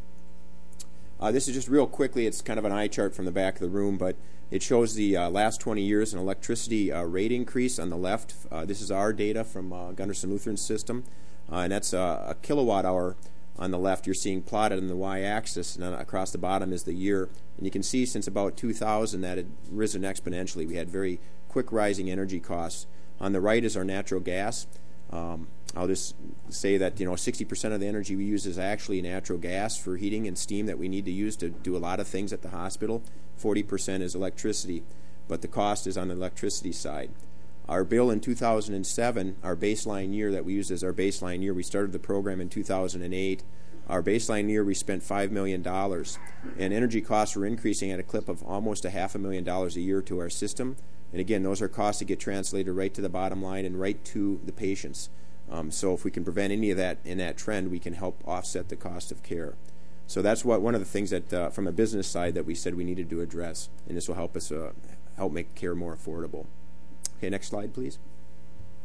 Uh, this is just real quickly, it's kind of an eye chart from the back of the room, but it shows the uh, last twenty years in electricity uh, rate increase on the left. Uh, this is our data from uh, Gunderson Lutheran system, uh, and that's uh, a kilowatt hour on the left. You're seeing plotted on the y-axis, and across the bottom is the year. And you can see since about two thousand that had risen exponentially. We had very quick rising energy costs. On the right is our natural gas. Um, I'll just say that, you know, sixty percent of the energy we use is actually natural gas for heating and steam that we need to use to do a lot of things at the hospital. forty percent is electricity, but the cost is on the electricity side. Our bill in two thousand seven, our baseline year that we used as our baseline year, we started the program in two thousand eight. Our baseline year, we spent five million dollars, and energy costs were increasing at a clip of almost a half a million dollars a year to our system. And again, those are costs that get translated right to the bottom line and right to the patients. Um, so if we can prevent any of that in that trend, we can help offset the cost of care. So that's what one of the things that, uh, from a business side, that we said we needed to address, and this will help us uh, help make care more affordable. Okay, next slide, please.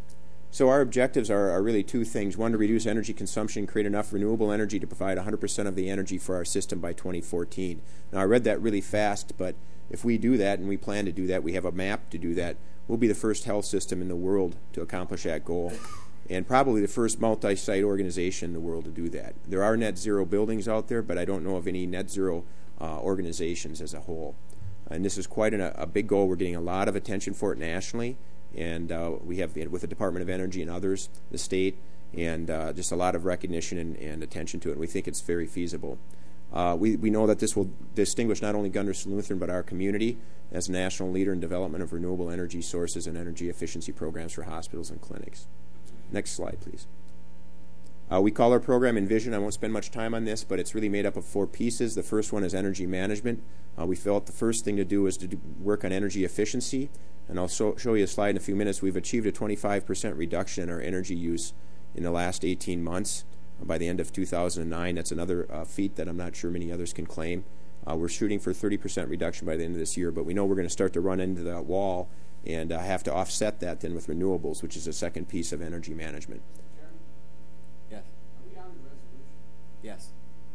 So our objectives are, are really two things. One, to reduce energy consumption, create enough renewable energy to provide one hundred percent of the energy for our system by twenty fourteen. Now, I read that really fast, but if we do that, and we plan to do that, we have a map to do that, we'll be the first health system in the world to accomplish that goal, and probably the first multi-site organization in the world to do that. There are net zero buildings out there, but I don't know of any net zero uh, organizations as a whole. And this is quite an, a big goal. We're getting a lot of attention for it nationally, and uh, we have with the Department of Energy and others, the state, and uh, just a lot of recognition and, and attention to it. And we think it's very feasible. Uh, we, we know that this will distinguish not only Gunderson Lutheran but our community as a national leader in development of renewable energy sources and energy efficiency programs for hospitals and clinics. Next slide, please. Uh, we call our program Envision. I won't spend much time on this, but it's really made up of four pieces. The first one is energy management. Uh, we felt the first thing to do is to do work on energy efficiency, and I'll so, show you a slide in a few minutes. We've achieved a twenty-five percent reduction in our energy use in the last eighteen months. Uh, by the end of two thousand nine, that's another uh, feat that I'm not sure many others can claim. Uh, we're shooting for thirty percent reduction by the end of this year, but we know we're going to start to run into that wall and uh, have to offset that then with renewables, which is a second piece of energy management. Yes. Are we on the resolution? Yes.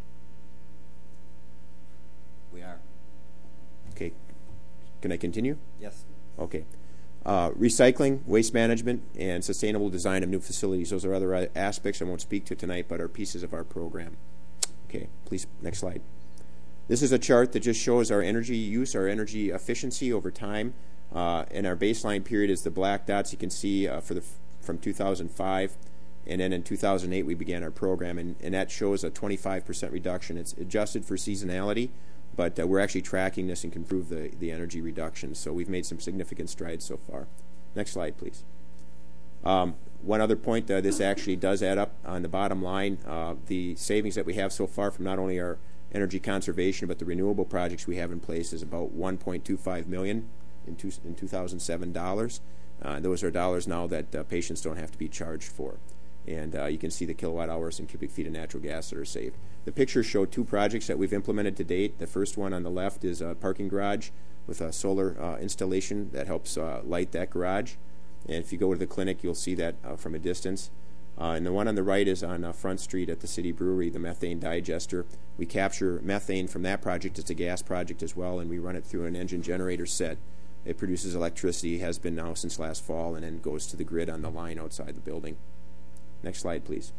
We are. Okay. Can I continue? Yes. Okay. Uh, recycling, waste management, and sustainable design of new facilities. Those are other aspects I won't speak to tonight, but are pieces of our program. Okay, please, next slide. This is a chart that just shows our energy use, our energy efficiency over time. Uh, and our baseline period is the black dots you can see uh, for the f- from two thousand five. And then in two thousand eight, we began our program, and, and that shows a twenty-five percent reduction. It's adjusted for seasonality, but uh, we're actually tracking this and can prove the, the energy reduction. So we've made some significant strides so far. Next slide, please. Um, one other point, uh, this actually does add up on the bottom line. Uh, the savings that we have so far from not only our energy conservation but the renewable projects we have in place is about one point two five million dollars in, two, in two thousand seven dollars. Uh, those are dollars now that uh, patients don't have to be charged for. And uh, you can see the kilowatt hours and cubic feet of natural gas that are saved. The pictures show two projects that we've implemented to date. The first one on the left is a parking garage with a solar uh, installation that helps uh, light that garage. And if you go to the clinic, you'll see that uh, from a distance. Uh, and the one on the right is on uh, Front Street at the City Brewery, the methane digester. We capture methane from that project. It's a gas project as well, and we run it through an engine generator set. It produces electricity, has been now since last fall, and then goes to the grid on the line outside the building. Next slide, please.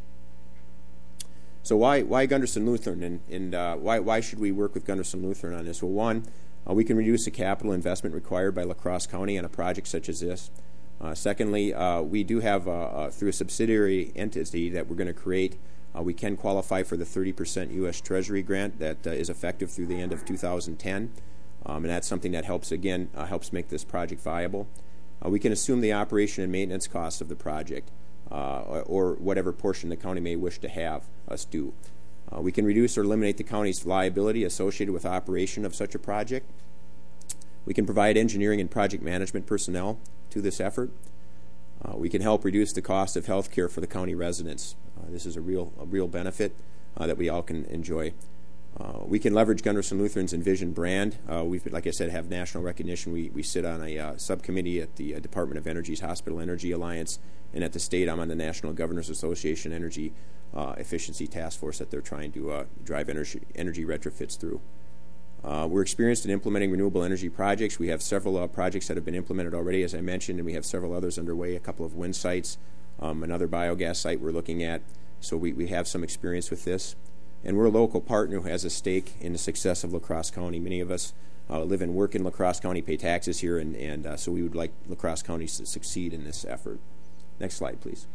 So why why Gunderson Lutheran, and, and uh, why why should we work with Gunderson Lutheran on this? Well, one, uh, we can reduce the capital investment required by La Crosse County on a project such as this. Uh, secondly, uh, we do have, uh, uh, through a subsidiary entity that we're going to create, uh, we can qualify for the thirty percent U S Treasury grant that uh, is effective through the end of two thousand ten. Um, and that's something that helps, again, uh, helps make this project viable. Uh, we can assume the operation and maintenance costs of the project. Uh, or, or whatever portion the county may wish to have us do. Uh, we can reduce or eliminate the county's liability associated with operation of such a project. We can provide engineering and project management personnel to this effort. Uh, we can help reduce the cost of health care for the county residents. Uh, this is a real, a real benefit uh, that we all can enjoy. Uh, we can leverage Gunderson Lutheran's Envision brand. Uh, we've, like I said, have national recognition. We we sit on a uh, subcommittee at the uh, Department of Energy's Hospital Energy Alliance, and at the state, I'm on the National Governors Association Energy uh, Efficiency Task Force that they're trying to uh, drive energy, energy retrofits through. Uh, we're experienced in implementing renewable energy projects. We have several uh, projects that have been implemented already, as I mentioned, and we have several others underway, a couple of wind sites, um, another biogas site we're looking at. So we, we have some experience with this. And we're a local partner who has a stake in the success of La Crosse County. Many of us uh, live and work in La Crosse County, pay taxes here, and, and uh, so we would like La Crosse County to succeed in this effort. Next slide, please.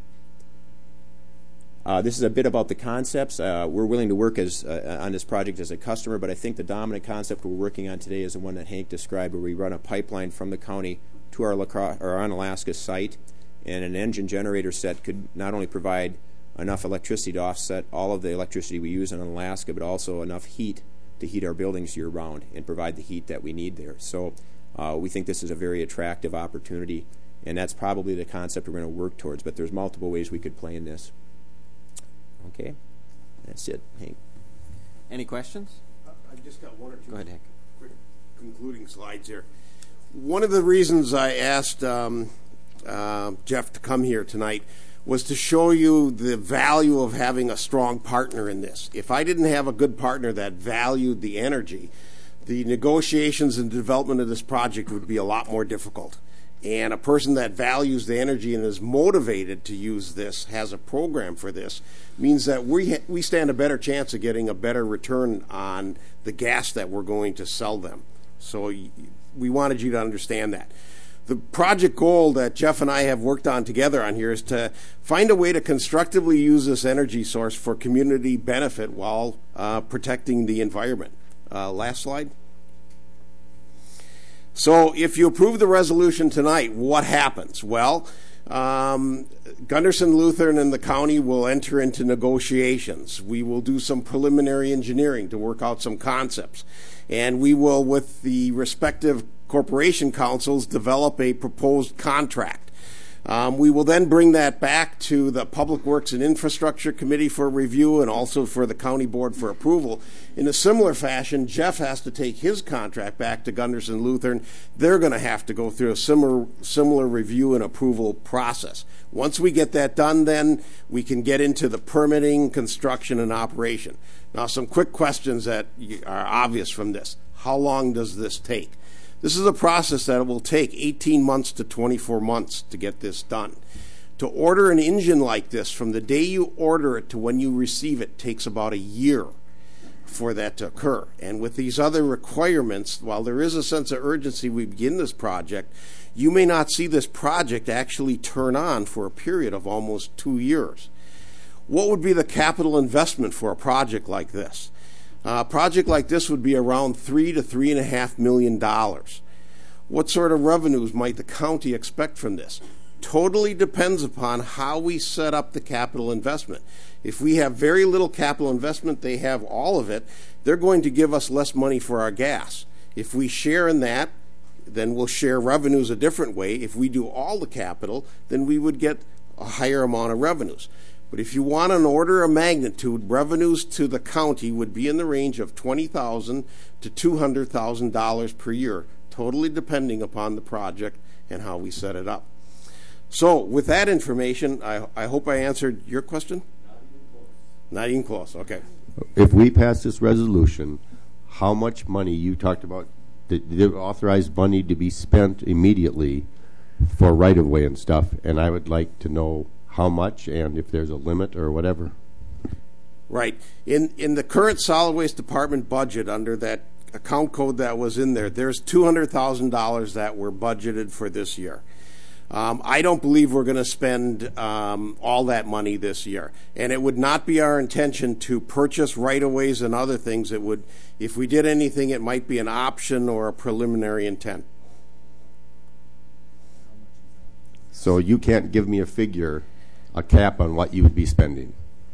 Uh, this is a bit about the concepts. Uh, we're willing to work as uh, on this project as a customer, but I think the dominant concept we're working on today is the one that Hank described, where we run a pipeline from the county to our La Crosse, or our Onalaska site, and an engine generator set could not only provide enough electricity to offset all of the electricity we use in Alaska, but also enough heat to heat our buildings year-round and provide the heat that we need there. So uh, we think this is a very attractive opportunity, and that's probably the concept we're going to work towards, but there's multiple ways we could play in this. Okay, that's it. Hank. Any questions? Uh, I've just got one or two Go ahead, Hank. quick concluding slides here. One of the reasons I asked um, uh, Jeff to come here tonight was to show you the value of having a strong partner in this. If I didn't have a good partner that valued the energy, the negotiations and development of this project would be a lot more difficult. And a person that values the energy and is motivated to use this, has a program for this, means that we ha- we stand a better chance of getting a better return on the gas that we're going to sell them. So y- we wanted you to understand that. The project goal that Jeff and I have worked on together on here is to find a way to constructively use this energy source for community benefit while uh, protecting the environment. Uh, last slide. So if you approve the resolution tonight, what happens? Well, um, Gunderson Lutheran and the county will enter into negotiations. We will do some preliminary engineering to work out some concepts. And we will, with the respective corporation councils, develop a proposed contract. Um, we will then bring that back to the Public Works and Infrastructure Committee for review and also for the County Board for approval. In a similar fashion, Jeff has to take his contract back to Gunderson Lutheran. They're going to have to go through a similar, similar review and approval process. Once we get that done, then we can get into the permitting, construction, and operation. Now, some quick questions that are obvious from this. How long does this take? This is a process that will take eighteen months to twenty-four months to get this done. To order an engine like this, from the day you order it to when you receive it, takes about a year for that to occur. And with these other requirements, while there is a sense of urgency we begin this project, you may not see this project actually turn on for a period of almost two years. What would be the capital investment for a project like this? A project like this would be around three to three and a half million dollars. What sort of revenues might the county expect from this? Totally depends upon how we set up the capital investment. If we have very little capital investment, they have all of it, they're going to give us less money for our gas. If we share in that, then we'll share revenues a different way. If we do all the capital, then we would get a higher amount of revenues. But if you want an order of magnitude, revenues to the county would be in the range of twenty thousand dollars to two hundred thousand dollars per year, totally depending upon the project and how we set it up. So with that information, I, I hope I answered your question? Not even close. Not even close, okay. If we pass this resolution, how much money, you talked about the, the authorized money to be spent immediately for right-of-way and stuff, and I would like to know how much and if there's a limit or whatever. Right. In in the current solid waste department budget, under that account code that was in there, there's two hundred thousand dollars that were budgeted for this year. Um, I don't believe we're going to spend um, all that money this year. And it would not be our intention to purchase right-of-ways and other things. It would, if we did anything, it might be an option or a preliminary intent. So you can't give me a figure, a cap on what you would be spending?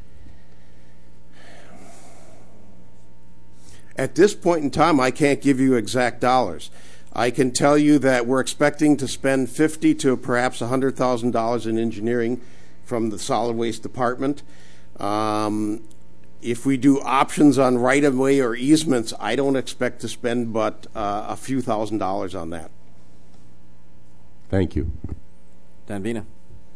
At this point in time, I can't give you exact dollars. I can tell you that we're expecting to spend fifty to perhaps one hundred thousand dollars in engineering from the solid waste department. Um, if we do options on right-of-way or easements, I don't expect to spend but uh, a few thousand dollars on that. Thank you. Dan Vina.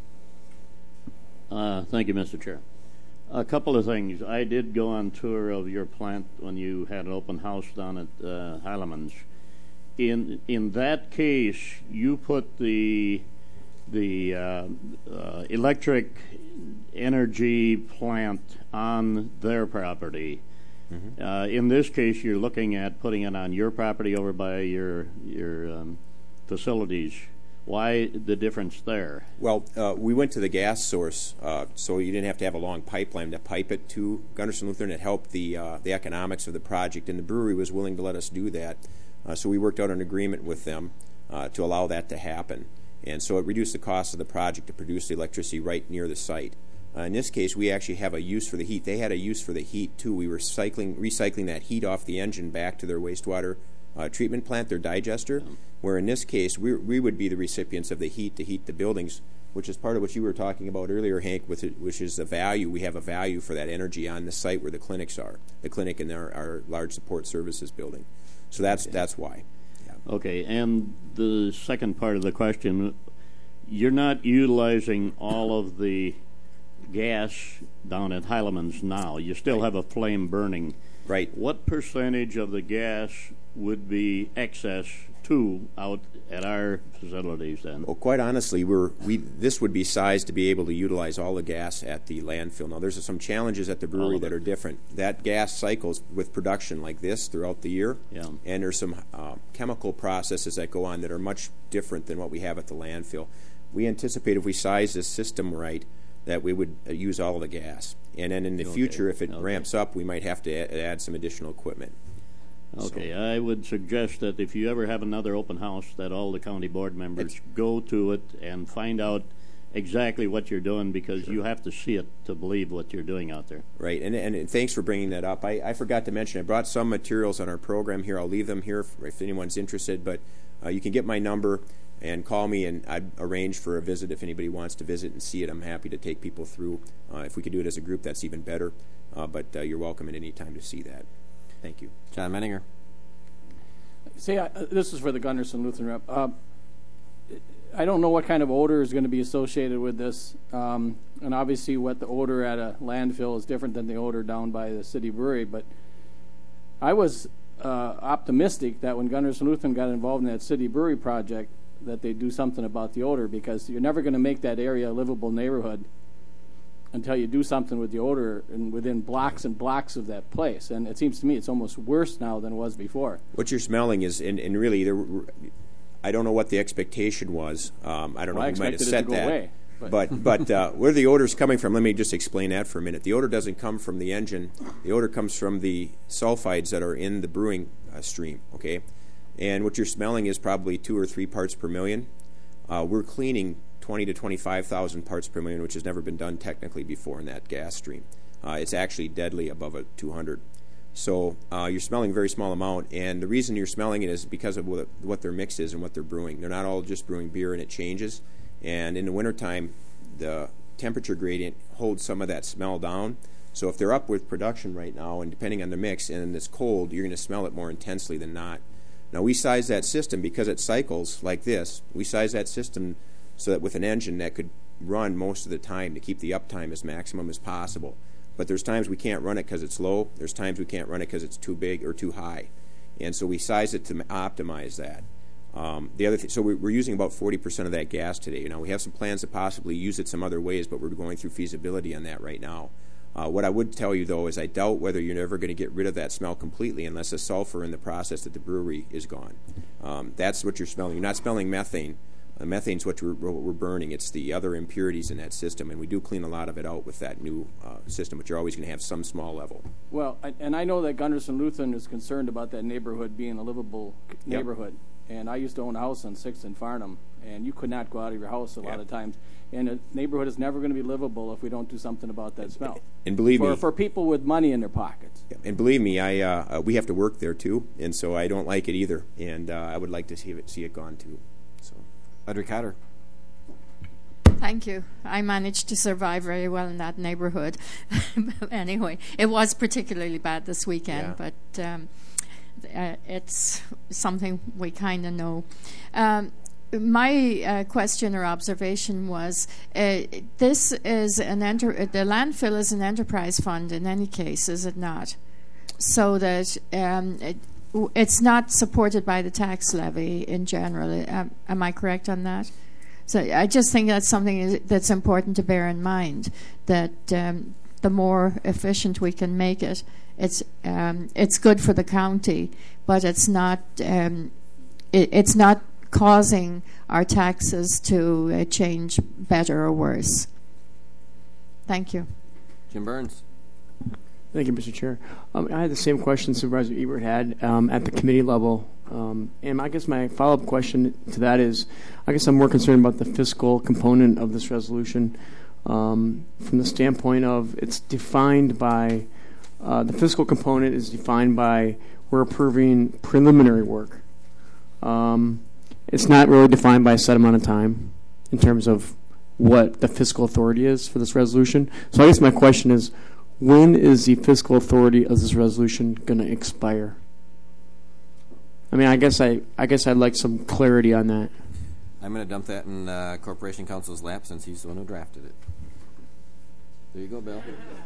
Uh, thank you, Mister Chair. A couple of things. I did go on tour of your plant when you had an open house down at uh, Heilemann's. In in that case, you put the the uh, uh, electric energy plant on their property. Mm-hmm. Uh, in this case, you're looking at putting it on your property over by your your um, facilities. Why the difference there? Well, uh, we went to the gas source, uh, so you didn't have to have a long pipeline to pipe it to Gunderson Lutheran. It helped the uh, the economics of the project, and the brewery was willing to let us do that. Uh, so we worked out an agreement with them uh, to allow that to happen. And so it reduced the cost of the project to produce the electricity right near the site. Uh, in this case, we actually have a use for the heat. They had a use for the heat, too. We were cycling, recycling that heat off the engine back to their wastewater uh, treatment plant, their digester, yeah. Where in this case, we, we would be the recipients of the heat to heat the buildings, which is part of what you were talking about earlier, Hank, with it, which is the value. We have a value for that energy on the site where the clinics are, the clinic and our, our large support services building. So that's okay. That's why. Yeah. Okay, and the second part of the question, you're not utilizing all of the gas down at Heileman's now. You still have a flame burning. Right. What percentage of the gas would be excess to out at our facilities then? Well, quite honestly, we're we this would be sized to be able to utilize all the gas at the landfill. Now, there's some challenges at the brewery that are different. That gas cycles with production like this throughout the year, yeah. and there's some uh, chemical processes that go on that are much different than what we have at the landfill. We anticipate if we size this system right, that we would uh, use all the gas. And then in the Okay. future, if it Okay. ramps up, we might have to a- add some additional equipment. Okay, I would suggest that if you ever have another open house, that all the county board members go to it and find out exactly what you're doing, because you have to see it to believe what you're doing out there. Right, and, and, and thanks for bringing that up. I, I forgot to mention, I brought some materials on our program here. I'll leave them here if, if anyone's interested, but uh, you can get my number and call me, and I'd arrange for a visit if anybody wants to visit and see it. I'm happy to take people through. Uh, if we could do it as a group, that's even better, uh, but uh, you're welcome at any time to see that. Thank you. John Menninger. See, I, uh, this is for the Gunderson Lutheran rep. Uh, I don't know what kind of odor is going to be associated with this, um, and obviously what the odor at a landfill is different than the odor down by the city brewery, but I was uh, optimistic that when Gunderson Lutheran got involved in that city brewery project that they'd do something about the odor, because you're never going to make that area a livable neighborhood until you do something with the odor and within blocks and blocks of that place. And it seems to me it's almost worse now than it was before. What you're smelling is, and, and really, there, I don't know what the expectation was. Um, I don't Well, know I who might have expected it said to go that. away, but- but but uh, where the odor's coming from, let me just explain that for a minute. The odor doesn't come from the engine. The odor comes from the sulfides that are in the brewing uh, stream, okay? And what you're smelling is probably two or three parts per million. Uh, we're cleaning twenty to twenty-five thousand parts per million, which has never been done technically before in that gas stream. Uh, it's actually deadly above a two hundred. So uh, you're smelling a very small amount, and the reason you're smelling it is because of what, what their mix is and what they're brewing. They're not all just brewing beer, and it changes. And in the wintertime, the temperature gradient holds some of that smell down. So if they're up with production right now, and depending on the mix, and it's cold, you're going to smell it more intensely than not. Now, we size that system because it cycles like this. We size that system so that with an engine that could run most of the time to keep the uptime as maximum as possible. But there's times we can't run it because it's low. There's times we can't run it because it's too big or too high. And so we size it to optimize that. Um, the other th- so we're, we're using about forty percent of that gas today. Now, we have some plans to possibly use it some other ways, but we're going through feasibility on that right now. Uh, what I would tell you, though, is I doubt whether you're ever going to get rid of that smell completely unless the sulfur in the process at the brewery is gone. Um, that's what you're smelling. You're not smelling methane. Uh, methane's what we're, what we're burning. It's the other impurities in that system, and we do clean a lot of it out with that new uh, system, but you're always going to have some small level. Well, I, and I know that Gunderson Lutheran is concerned about that neighborhood being a livable neighborhood. And I used to own a house on sixth and Farnham, and you could not go out of your house a lot of times. And a neighborhood is never going to be livable if we don't do something about that smell. And believe for, me, for people with money in their pockets. and believe me, I uh, uh, we have to work there too, and so I don't like it either. And uh, I would like to see it see it gone too. So, Audrey Cotter. Thank you. I managed to survive very well in that neighborhood. But anyway, it was particularly bad this weekend, Yeah. but um, uh, it's something we kind of know. Um, my uh, question or observation was uh, this is an enter- the landfill is an enterprise fund in any case, is it not? So that um, it, it's not supported by the tax levy in general. Um, am I correct on that? So I just think that's something that's important to bear in mind, that um, the more efficient we can make it, it's um, it's good for the county, but it's not um, it, it's not causing our taxes to uh, change better or worse. Thank you. Jim Burns. Thank you, Mister Chair. Um, I had the same question Supervisor Ebert had um, at the committee level. Um, and I guess my follow-up question to that is, I guess I'm more concerned about the fiscal component of this resolution um, from the standpoint of it's defined by, uh, the fiscal component is defined by we're approving preliminary work. Um, it's not really defined by a set amount of time in terms of what the fiscal authority is for this resolution. So I guess my question is, when is the fiscal authority of this resolution going to expire? I mean, I guess I, I guess I'd like some clarity on that. I'm going to dump that in uh, Corporation Counsel's lap since he's the one who drafted it. There you go, Bill.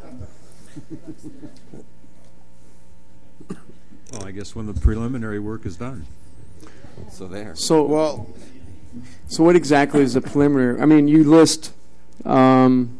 Well, I guess when the preliminary work is done. So there. So well, so what exactly is the preliminary? I mean, you list, um,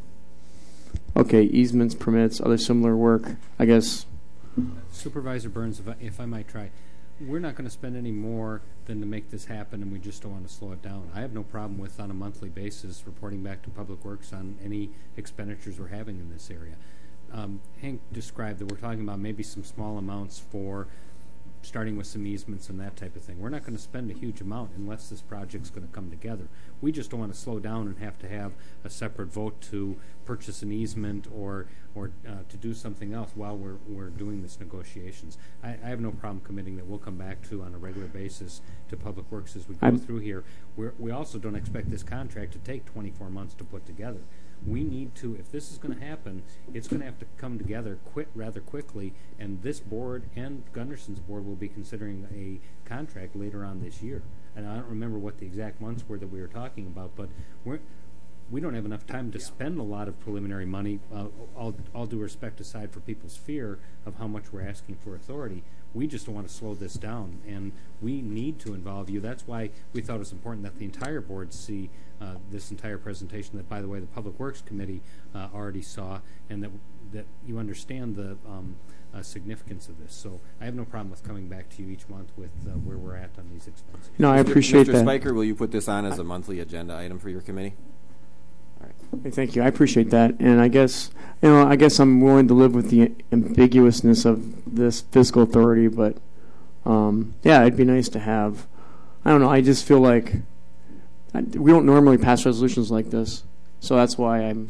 okay, easements, permits, other similar work. I guess. Supervisor Burns, if I, if I might try, we're not going to spend any more than to make this happen, and we just don't want to slow it down. I have no problem with, on a monthly basis, reporting back to Public Works on any expenditures we're having in this area. Um, Hank described that we're talking about maybe some small amounts for starting with some easements and that type of thing. We're not going to spend a huge amount unless this project's going to come together. We just don't want to slow down and have to have a separate vote to purchase an easement or or uh, to do something else while we're we're doing this negotiations. I, I have no problem committing that we'll come back to on a regular basis to Public Works as we go I'm through here. We're, we also don't expect this contract to take twenty-four months to put together. We need to, if this is going to happen, it's going to have to come together quick, rather quickly, and this board and Gunderson's board will be considering a contract later on this year. And I don't remember what the exact months were that we were talking about, but we're, we don't have enough time to spend a lot of preliminary money, uh, all, all due respect aside for people's fear of how much we're asking for authority. We just don't want to slow this down, and we need to involve you. That's why we thought it was important that the entire board see uh, this entire presentation that, by the way, the Public Works Committee uh, already saw, and that that you understand the um, uh, significance of this. So I have no problem with coming back to you each month with uh, where we're at on these expenses. No, I appreciate Mister that. Spiker, will you put this on as a monthly agenda item for your committee? All right. Hey, thank you. I appreciate that, and I guess you know, I guess I'm willing to live with the ambiguousness of this fiscal authority, but um, yeah, it'd be nice to have. I don't know. I just feel like I, we don't normally pass resolutions like this, so that's why I'm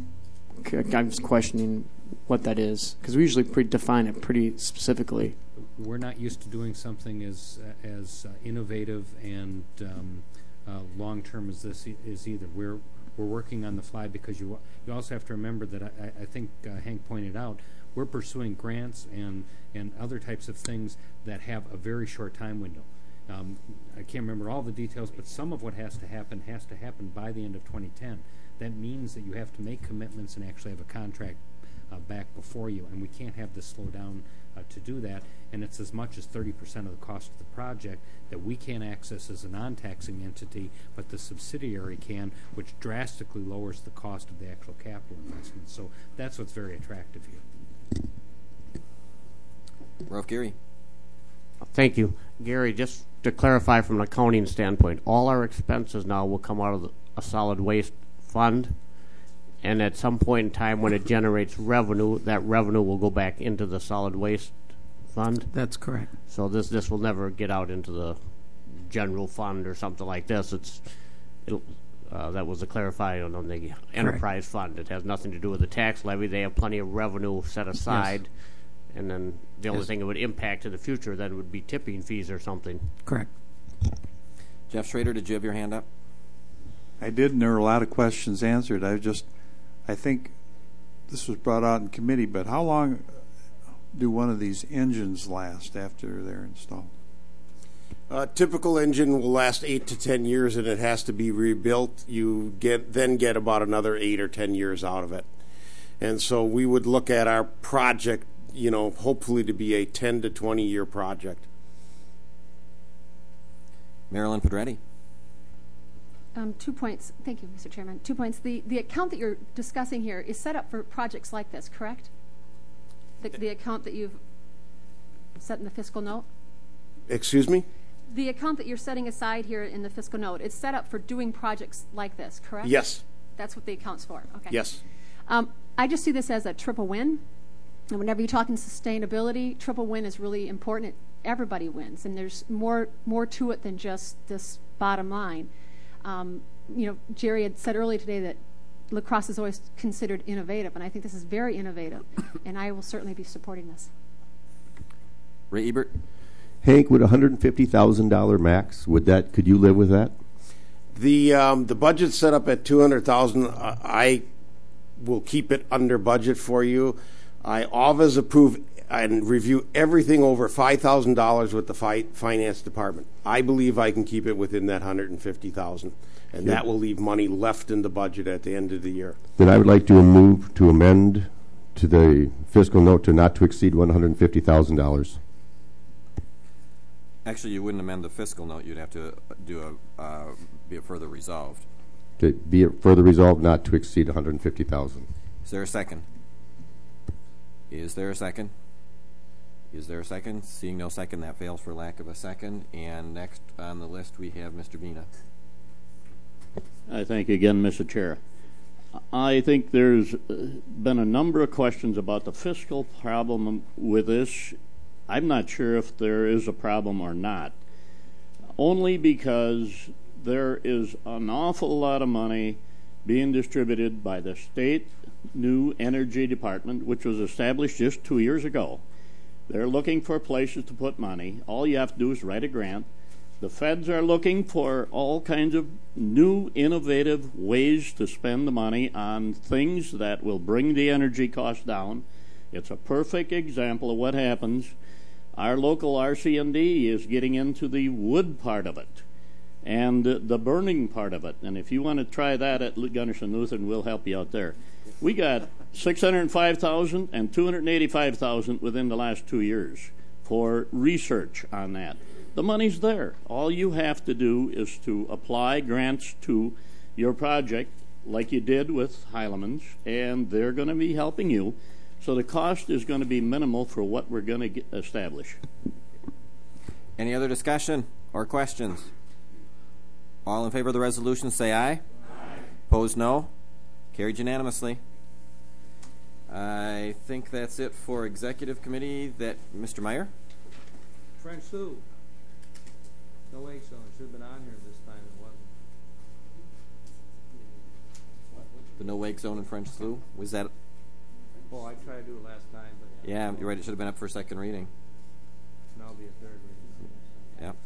I'm just questioning what that is, because we usually pre- define it pretty specifically. We're not used to doing something as uh, as uh, innovative and um, uh, long term as this e- is either. We're we're working on the fly because you you also have to remember that I, I think uh, Hank pointed out we're pursuing grants and and other types of things that have a very short time window. Um, I can't remember all the details, but some of what has to happen has to happen by the end of twenty ten. That means that you have to make commitments and actually have a contract uh, back before you, and we can't have this slow down uh, to do that. And it's as much as thirty percent of the cost of the project that we can't access as a non-taxing entity, but the subsidiary can, which drastically lowers the cost of the actual capital investment. So that's what's very attractive here. Ralph Geary. Thank you. Gary, just to clarify from an accounting standpoint, all our expenses now will come out of the, a solid waste fund, and at some point in time when it generates revenue, that revenue will go back into the solid waste fund? That's correct. So this this will never get out into the general fund or something like this. It's it'll, uh, that was a clarified on the enterprise fund. It has nothing to do with the tax levy. They have plenty of revenue set aside. Yes. And then the only yes. thing it would impact in the future then would be tipping fees or something. Correct. Jeff Schrader, did you have your hand up? I did, and there were a lot of questions answered. I just, I think this was brought out in committee, but how long do one of these engines last after they're installed? A typical engine will last eight to ten years, and it has to be rebuilt. You get then get about another eight or ten years out of it. And so we would look at our project, you know, hopefully to be a ten to twenty year project. Marilyn Pedretti. Um, two points. Thank you, Mister Chairman. Two points. The the account that you're discussing here is set up for projects like this, correct? The, the account that you've set in the fiscal note? Excuse me? The account that you're setting aside here in the fiscal note, it's set up for doing projects like this, correct? Yes. That's what the account's for. Okay. Yes. Um, I just see this as a triple win. And whenever you're talking sustainability, triple win is really important. Everybody wins, and there's more more to it than just this bottom line. Um, you know, Jerry had said earlier today that La Crosse is always considered innovative, and I think this is very innovative, and I will certainly be supporting this. Ray Ebert. Hank, with a hundred and fifty thousand dollar max, would that? Could you live with that? The um, the budget's set up at two hundred thousand. I will keep it under budget for you. I always approve and review everything over five thousand dollars with the fi- finance department. I believe I can keep it within that one hundred fifty thousand dollars, and Yeah. that will leave money left in the budget at the end of the year. Then I would like to move to amend to the fiscal note to not to exceed one hundred fifty thousand dollars. Actually, you wouldn't amend the fiscal note. You'd have to do a uh, be it further resolved. To be it further resolved not to exceed one hundred fifty thousand dollars. Is there a second? Is there a second? Is there a second? Seeing no second, that fails for lack of a second. And next on the list, we have Mister Bina. I thank you again, Mister Chair. I think there's been a number of questions about the fiscal problem with this. I'm not sure if there is a problem or not, only because there is an awful lot of money being distributed by the state new energy department, which was established just two years ago. They're looking for places to put money. All you have to do is write a grant. The feds are looking for all kinds of new, innovative ways to spend the money on things that will bring the energy cost down. It's a perfect example of what happens. Our local R C and D is getting into the wood part of it and the burning part of it. And if you want to try that at Gunderson Lutheran, we'll help you out there. We got six hundred five thousand dollars and two hundred eighty-five thousand dollars within the last two years for research on that. The money's there. All you have to do is to apply grants to your project like you did with Heilemann's, and they're going to be helping you. So the cost is going to be minimal for what we're going to get establish. Any other discussion or questions? All in favor of the resolution say aye. Aye. Opposed, no. Carried unanimously. I think that's it for executive committee. That Mister Meyer? French Slough. No way, so it should have been on here this time. It wasn't. The no wake zone in French Slough? Was that? Oh, I tried to do it last time, but Yeah, you're right. It should have been up for second reading. now it'll be a third reading. Yep.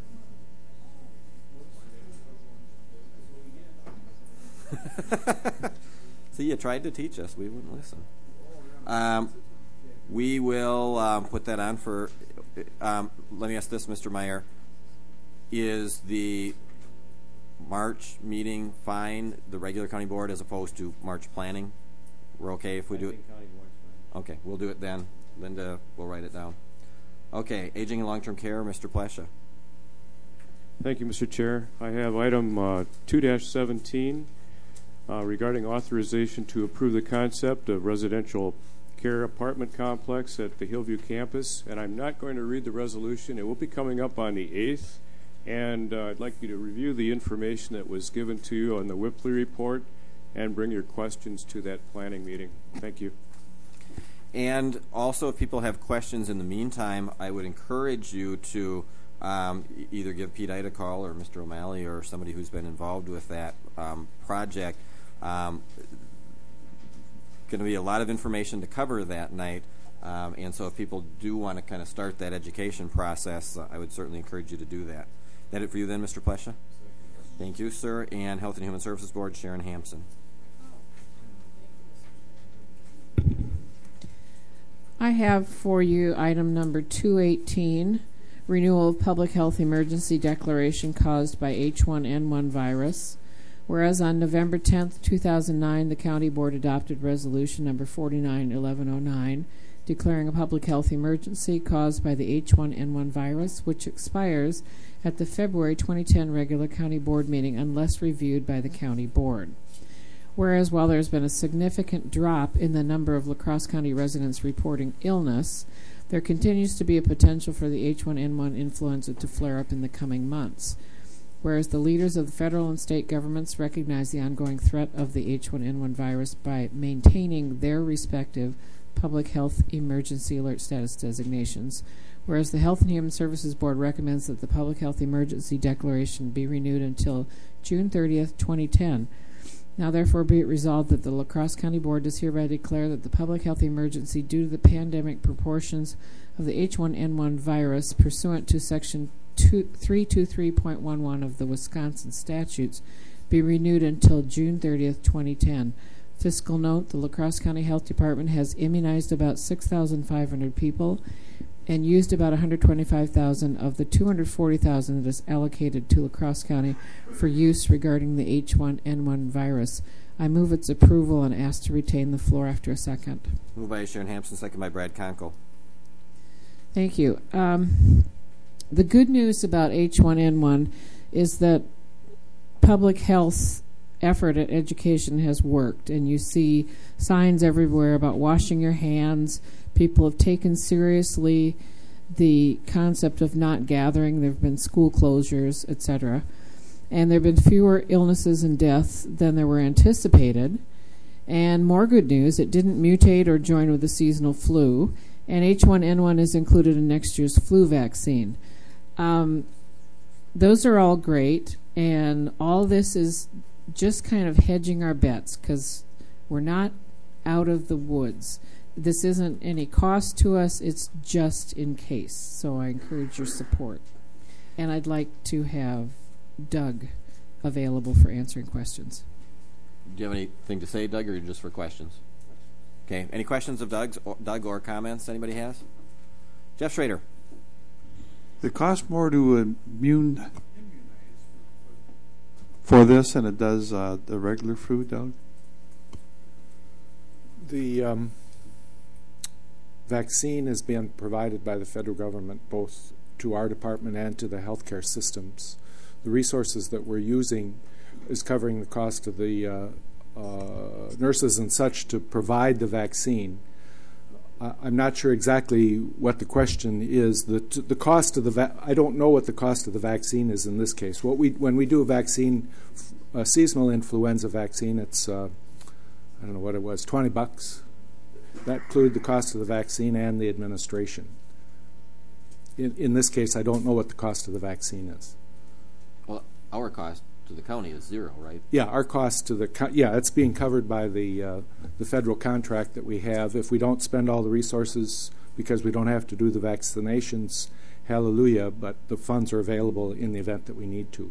See, you tried to teach us. We wouldn't listen. Um, we will um, put that on for. Um, let me ask this, Mister Meyer. Is the March meeting fine, the regular county board, as opposed to March planning? We're okay if we I do it? think county board's fine. Okay, we'll do it then. Linda will write it down. Okay, aging and long-term care, Mister Plesha. Thank you, Mister Chair. I have item uh, two dash seventeen uh, regarding authorization to approve the concept of residential care apartment complex at the Hillview campus. And I'm not going to read the resolution. It will be coming up on the eighth. And uh, I'd like you to review the information that was given to you on the Whipley report and bring your questions to that planning meeting. Thank you. And also, if people have questions in the meantime, I would encourage you to um, e- either give Pete Ida a call or Mister O'Malley or somebody who's been involved with that um, project. Um, going to be a lot of information to cover that night. Um, and so if people do want to kind of start that education process, uh, I would certainly encourage you to do that. That it for you then, Mister Plesha? Thank you, sir. And Health and Human Services Board, Sharon Hampson. I have for you item number two eighteen, renewal of public health emergency declaration caused by H one N one virus. Whereas on November tenth, two thousand nine, the County Board adopted resolution number forty-nine eleven oh nine, declaring a public health emergency caused by the H one N one virus, which expires at the February twenty ten regular County Board meeting unless reviewed by the County Board. Whereas while there's been a significant drop in the number of La Crosse County residents reporting illness, there continues to be a potential for the H one N one influenza to flare up in the coming months. Whereas the leaders of the federal and state governments recognize the ongoing threat of the H one N one virus by maintaining their respective public health emergency alert status designations, whereas the Health and Human Services Board recommends that the public health emergency declaration be renewed until June thirtieth, twenty ten. Now therefore be it resolved that the La Crosse County Board does hereby declare that the public health emergency due to the pandemic proportions of the H one N one virus pursuant to section three twenty-three point eleven of the Wisconsin statutes be renewed until June thirtieth, twenty ten. Fiscal note, the La Crosse County Health Department has immunized about six thousand five hundred people and used about one hundred twenty-five thousand of the two hundred forty thousand that is allocated to La Crosse County for use regarding the H one N one virus. I move its approval and ask to retain the floor after a second. Moved by Sharon Hampson, second by Brad Conkle. Thank you. Um, the good news about H one N one is that public health effort at education has worked, and you see signs everywhere about washing your hands. People have taken seriously the concept of not gathering. There have been school closures, et cetera. And there have been fewer illnesses and deaths than there were anticipated. And more good news, it didn't mutate or join with the seasonal flu. And H one N one is included in next year's flu vaccine. Um, those are all great, and all this is just kind of hedging our bets because we're not out of the woods. This isn't any cost to us, it's just in case. So I encourage your support. And I'd like to have Doug available for answering questions. Do you have anything to say, Doug, or just for questions? Okay. Any questions of Doug's or, Doug or comments anybody has? Jeff Schrader. It costs more to immune for this than it does uh, the regular flu, Doug? The um, vaccine is being provided by the federal government both to our department and to the healthcare systems. The resources that we're using is covering the cost of the uh, uh, nurses and such to provide the vaccine. Uh, I'm not sure exactly what the question is. The t- the cost of the va- I don't know what the cost of the vaccine is in this case. What we when we do a vaccine, a seasonal influenza vaccine, it's uh, I don't know what it was, twenty bucks. That included the cost of the vaccine and the administration. In in this case, I don't know what the cost of the vaccine is. Well, our cost to the county is zero, right? Yeah, our cost to the co- yeah, it's being covered by the uh, the federal contract that we have. If we don't spend all the resources because we don't have to do the vaccinations, hallelujah, but the funds are available in the event that we need to.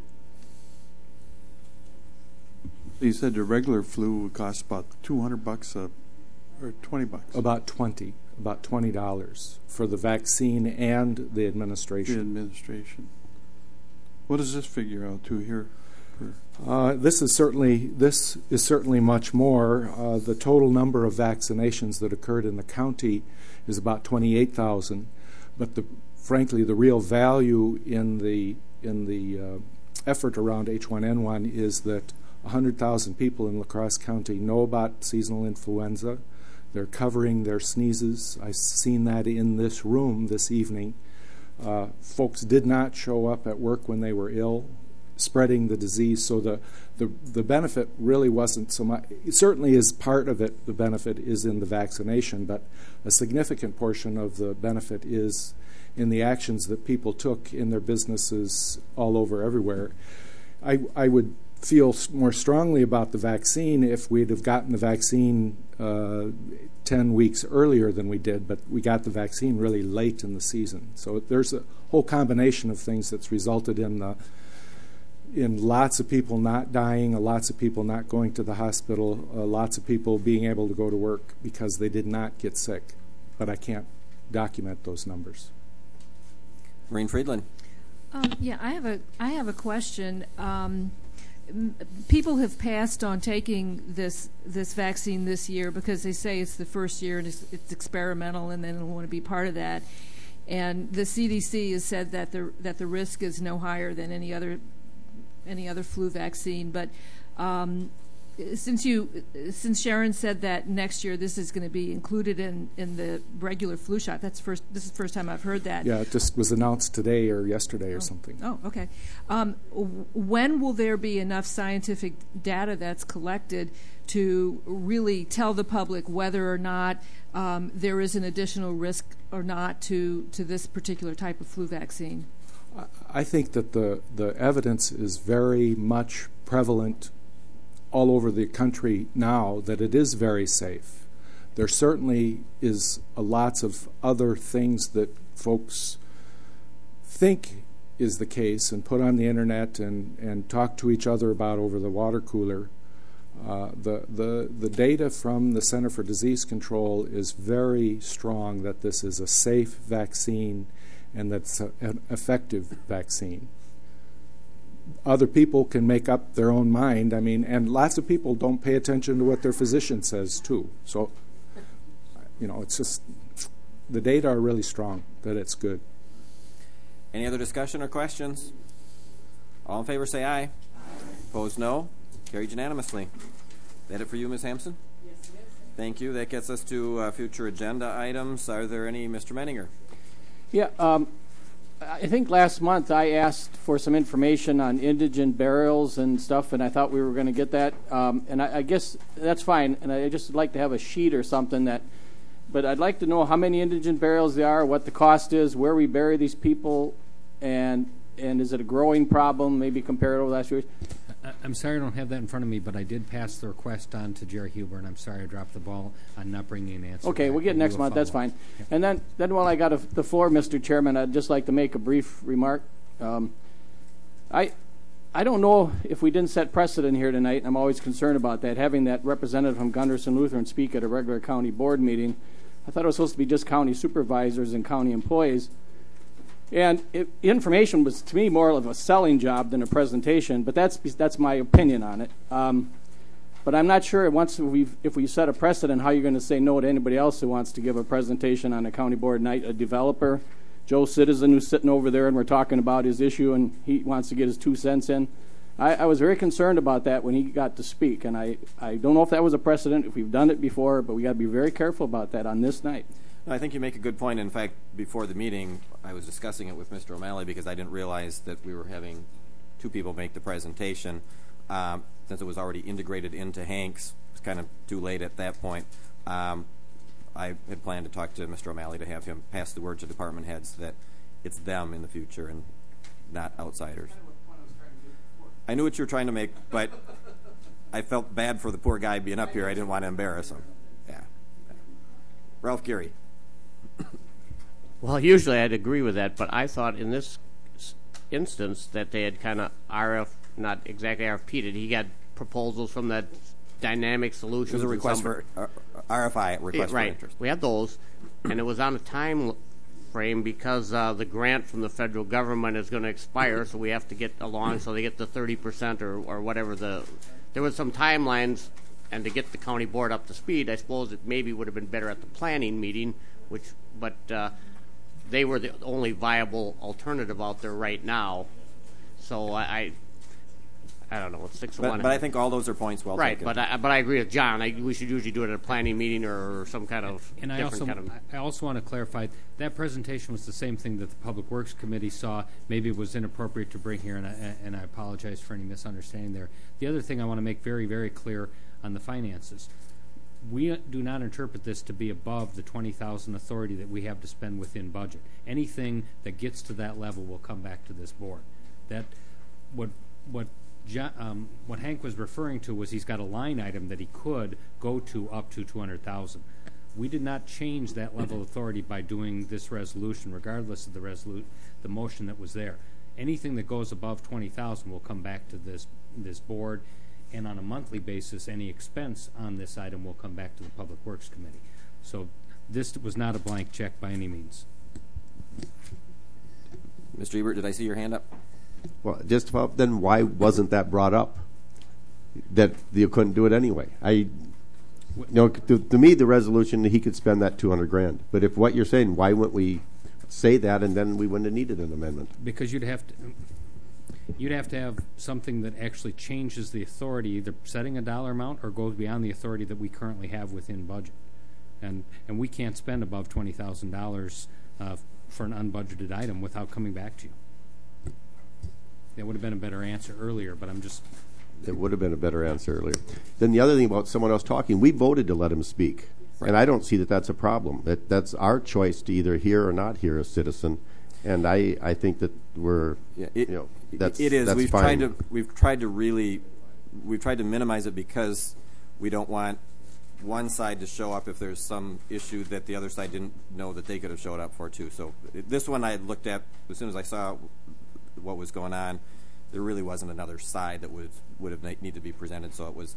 You said the regular flu would cost about two hundred bucks a, or twenty bucks. About twenty, about twenty dollars for the vaccine and the administration. The administration. What does this figure out to here? Uh, this is certainly this is certainly much more. Uh, the total number of vaccinations that occurred in the county is about twenty-eight thousand, but the frankly the real value in the in the uh, effort around H one N one is that one hundred thousand people in La Crosse County know about seasonal influenza. They're covering their sneezes. I've seen that in this room this evening. Uh, folks did not show up at work when they were ill, spreading the disease. So the, the, the benefit really wasn't so much. It certainly is part of it. The benefit is in the vaccination, but a significant portion of the benefit is in the actions that people took in their businesses all over everywhere. I, I would feel more strongly about the vaccine if we'd have gotten the vaccine uh, ten weeks earlier than we did, but we got the vaccine really late in the season. So there's a whole combination of things that's resulted in the in lots of people not dying, uh, lots of people not going to the hospital, uh, lots of people being able to go to work because they did not get sick. But I can't document those numbers. Maureen Friedland. Um, yeah, I have a I have a question. Um, m- people have passed on taking this this vaccine this year because they say it's the first year and it's, it's experimental, and then they want to be part of that. And the C D C has said that the that the risk is no higher than any other any other flu vaccine. But um, since you since Sharon said that next year this is going to be included in, in the regular flu shot, that's first. This is the first time I've heard that. Yeah, it just was announced today or yesterday or oh. something. Oh, okay. Um, w- when will there be enough scientific data that's collected to really tell the public whether or not um, there is an additional risk or not to, to this particular type of flu vaccine? I think that the, the evidence is very much prevalent all over the country now that it is very safe. There certainly is a lots of other things that folks think is the case and put on the internet and, and talk to each other about over the water cooler. Uh, the, the, the data from the Center for Disease Control is very strong that this is a safe vaccine and that's a, an effective vaccine. Other people can make up their own mind. I mean, and lots of people don't pay attention to what their physician says, too. So, you know, it's just, the data are really strong that it's good. Any other discussion or questions? All in favor say aye. Opposed, no. Carried unanimously. That it for you, Miz Hampson? Yes, it is. Thank you. That gets us to uh, future agenda items. Are there any, Mister Menninger? Yeah, um, I think last month I asked for some information on indigent burials and stuff, and I thought we were going to get that. Um, and I, I guess that's fine, and I just would like to have a sheet or something that, but I'd like to know how many indigent burials there are, what the cost is, where we bury these people, and and is it a growing problem, maybe compared over the last few years? I'm sorry I don't have that in front of me, but I did pass the request on to Jerry Huber, and I'm sorry I dropped the ball on not bringing an answer. Okay, back. we'll get We'll next do a month. That's follow-up. fine. Yep. And then, then while I got a, the floor, Mister Chairman, I'd just like to make a brief remark. Um, I, I don't know if we didn't set precedent here tonight, and I'm always concerned about that, having that representative from Gunderson Lutheran speak at a regular county board meeting. I thought it was supposed to be just county supervisors and county employees. And it, information was, to me, more of a selling job than a presentation, but that's that's my opinion on it. Um, but I'm not sure once we've, if we set a precedent, how you're going to say no to anybody else who wants to give a presentation on a county board night, a developer, Joe Citizen, who's sitting over there, and we're talking about his issue, and he wants to get his two cents in. I, I was very concerned about that when he got to speak, and I, I don't know if that was a precedent, if we've done it before, but we got to be very careful about that on this night. I think you make a good point. In fact, before the meeting, I was discussing it with Mister O'Malley because I didn't realize that we were having two people make the presentation. Um, since it was already integrated into Hank's, it was kind of too late at that point. Um, I had planned to talk to Mister O'Malley to have him pass the word to department heads that it's them in the future and not outsiders. I knew what you were trying to make, but I felt bad for the poor guy being up here. I didn't want to embarrass him. Yeah. Ralph Geary. Well, usually I'd agree with that, but I thought in this s- instance that they had kind of R F, not exactly R F P'd it. He got proposals from that Dynamic Solutions. It was a and request some- for uh, R F I, request Yeah, for right. interest. We had those, and it was on a time l- frame because uh, the grant from the federal government is going to expire, so we have to get along so they get the thirty percent or, or whatever the... There was some timelines, and to get the county board up to speed, I suppose it maybe would have been better at the planning meeting, which, but uh, they were the only viable alternative out there right now. So I, I, I don't know. It's six to But, one. but I think all those are points well right, taken. but I, but I agree with John. I, we should usually do it at a planning meeting or some kind of And I different also, kind of. I also want to clarify that presentation was the same thing that the Public Works Committee saw. Maybe it was inappropriate to bring here, and I, and I apologize for any misunderstanding there. The other thing I want to make very, very clear on the finances. We do not interpret this to be above the twenty thousand authority that we have to spend within budget. Anything that gets to that level will come back to this board. That what what Jo- um, what Hank was referring to was he's got a line item that he could go to up to two hundred thousand. We did not change that level of authority by doing this resolution, regardless of the resolu- the motion that was there. Anything that goes above twenty thousand will come back to this this board. And on a monthly basis, any expense on this item will come back to the Public Works Committee. So this was not a blank check by any means. Mister Ebert, did I see your hand up? Well, just about, then why wasn't that brought up? That you couldn't do it anyway. I, you know, to, to me, the resolution he could spend that two hundred grand. But if what you're saying, why wouldn't we say that, and then we wouldn't have needed an amendment? Because you'd have to. You'd have to have something that actually changes the authority, either setting a dollar amount or goes beyond the authority that we currently have within budget. And and we can't spend above twenty thousand uh, dollars for an unbudgeted item without coming back to you. That would have been a better answer earlier, but I'm just... It would have been a better answer earlier. Then the other thing about someone else talking, we voted to let him speak. Right. And I don't see that that's a problem. That That's our choice to either hear or not hear a citizen. And I, I think that we're, yeah, it, you know, that's it is. That's we've fine. tried to we've tried to really we've tried to minimize it because we don't want one side to show up if there's some issue that the other side didn't know that they could have showed up for too. So it, this one I looked at as soon as I saw what was going on. There really wasn't another side that would would have needed to be presented. So it was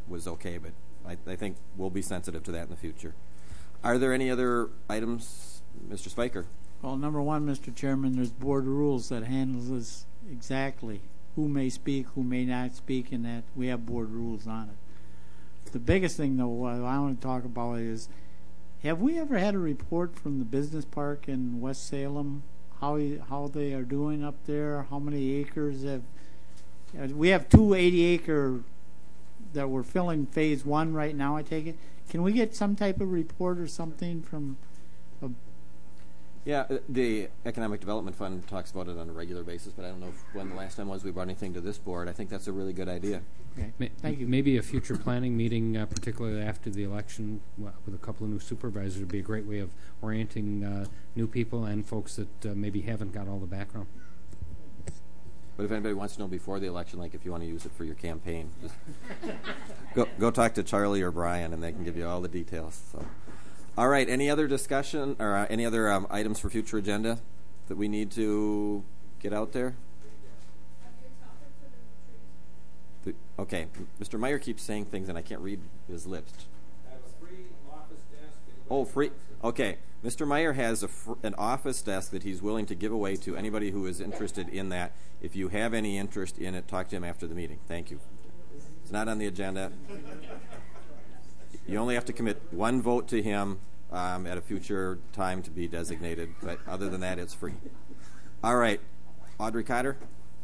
was okay, but I, I think we'll be sensitive to that in the future. Are there any other items, Mister Spiker? Well, number one, Mister Chairman, there's board rules that handles this exactly. Who may speak, who may not speak, and that we have board rules on it. The biggest thing, though, what I want to talk about is, have we ever had a report from the business park in West Salem, how how they are doing up there, how many acres have, uh, we have two eighty acre that we're filling phase one right now, I take it. Can we get some type of report or something from a Yeah, uh, the Economic Development Fund talks about it on a regular basis, but I don't know if, when the last time was we brought anything to this board. I think that's a really good idea. Okay. Ma- Thank you. Maybe a future planning meeting, uh, particularly after the election, w- with a couple of new supervisors, would be a great way of orienting uh, new people and folks that uh, maybe haven't got all the background. But if anybody wants to know before the election, like if you want to use it for your campaign, just go go talk to Charlie or Brian, and they can give you all the details. So, all right. Any other discussion or uh, any other um, items for future agenda that we need to get out there? The, okay, Mister Meyer keeps saying things, and I can't read his lips. Oh, free. Okay, Mister Meyer has a fr- an office desk that he's willing to give away to anybody who is interested in that. If you have any interest in it, talk to him after the meeting. Thank you. It's not on the agenda. You only have to commit one vote to him um, at a future time to be designated, but other than that, it's free. All right, Audrey Cotter.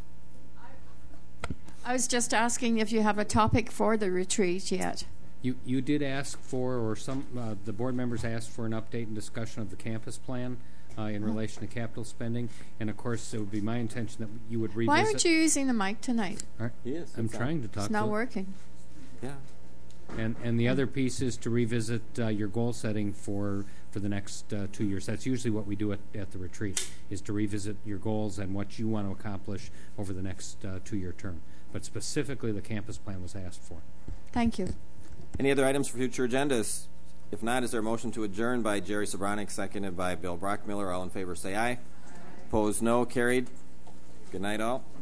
I was just asking if you have a topic for the retreat yet. You you did ask for, or some uh, the board members asked for an update and discussion of the campus plan uh, in relation to capital spending, and of course it would be my intention that you would revisit. Why aren't you using the mic tonight? All right. He is. I'm It's trying on. to talk. It's not to working. Yeah. And and the other piece is to revisit uh, your goal setting for for the next uh, two years. That's usually what we do at, at the retreat, is to revisit your goals and what you want to accomplish over the next uh, two-year term. But specifically, the campus plan was asked for. Thank you. Any other items for future agendas? If not, is there a motion to adjourn by Jerry Sobranic, seconded by Bill Brockmiller? All in favor say aye. Opposed, no. Carried. Good night, all.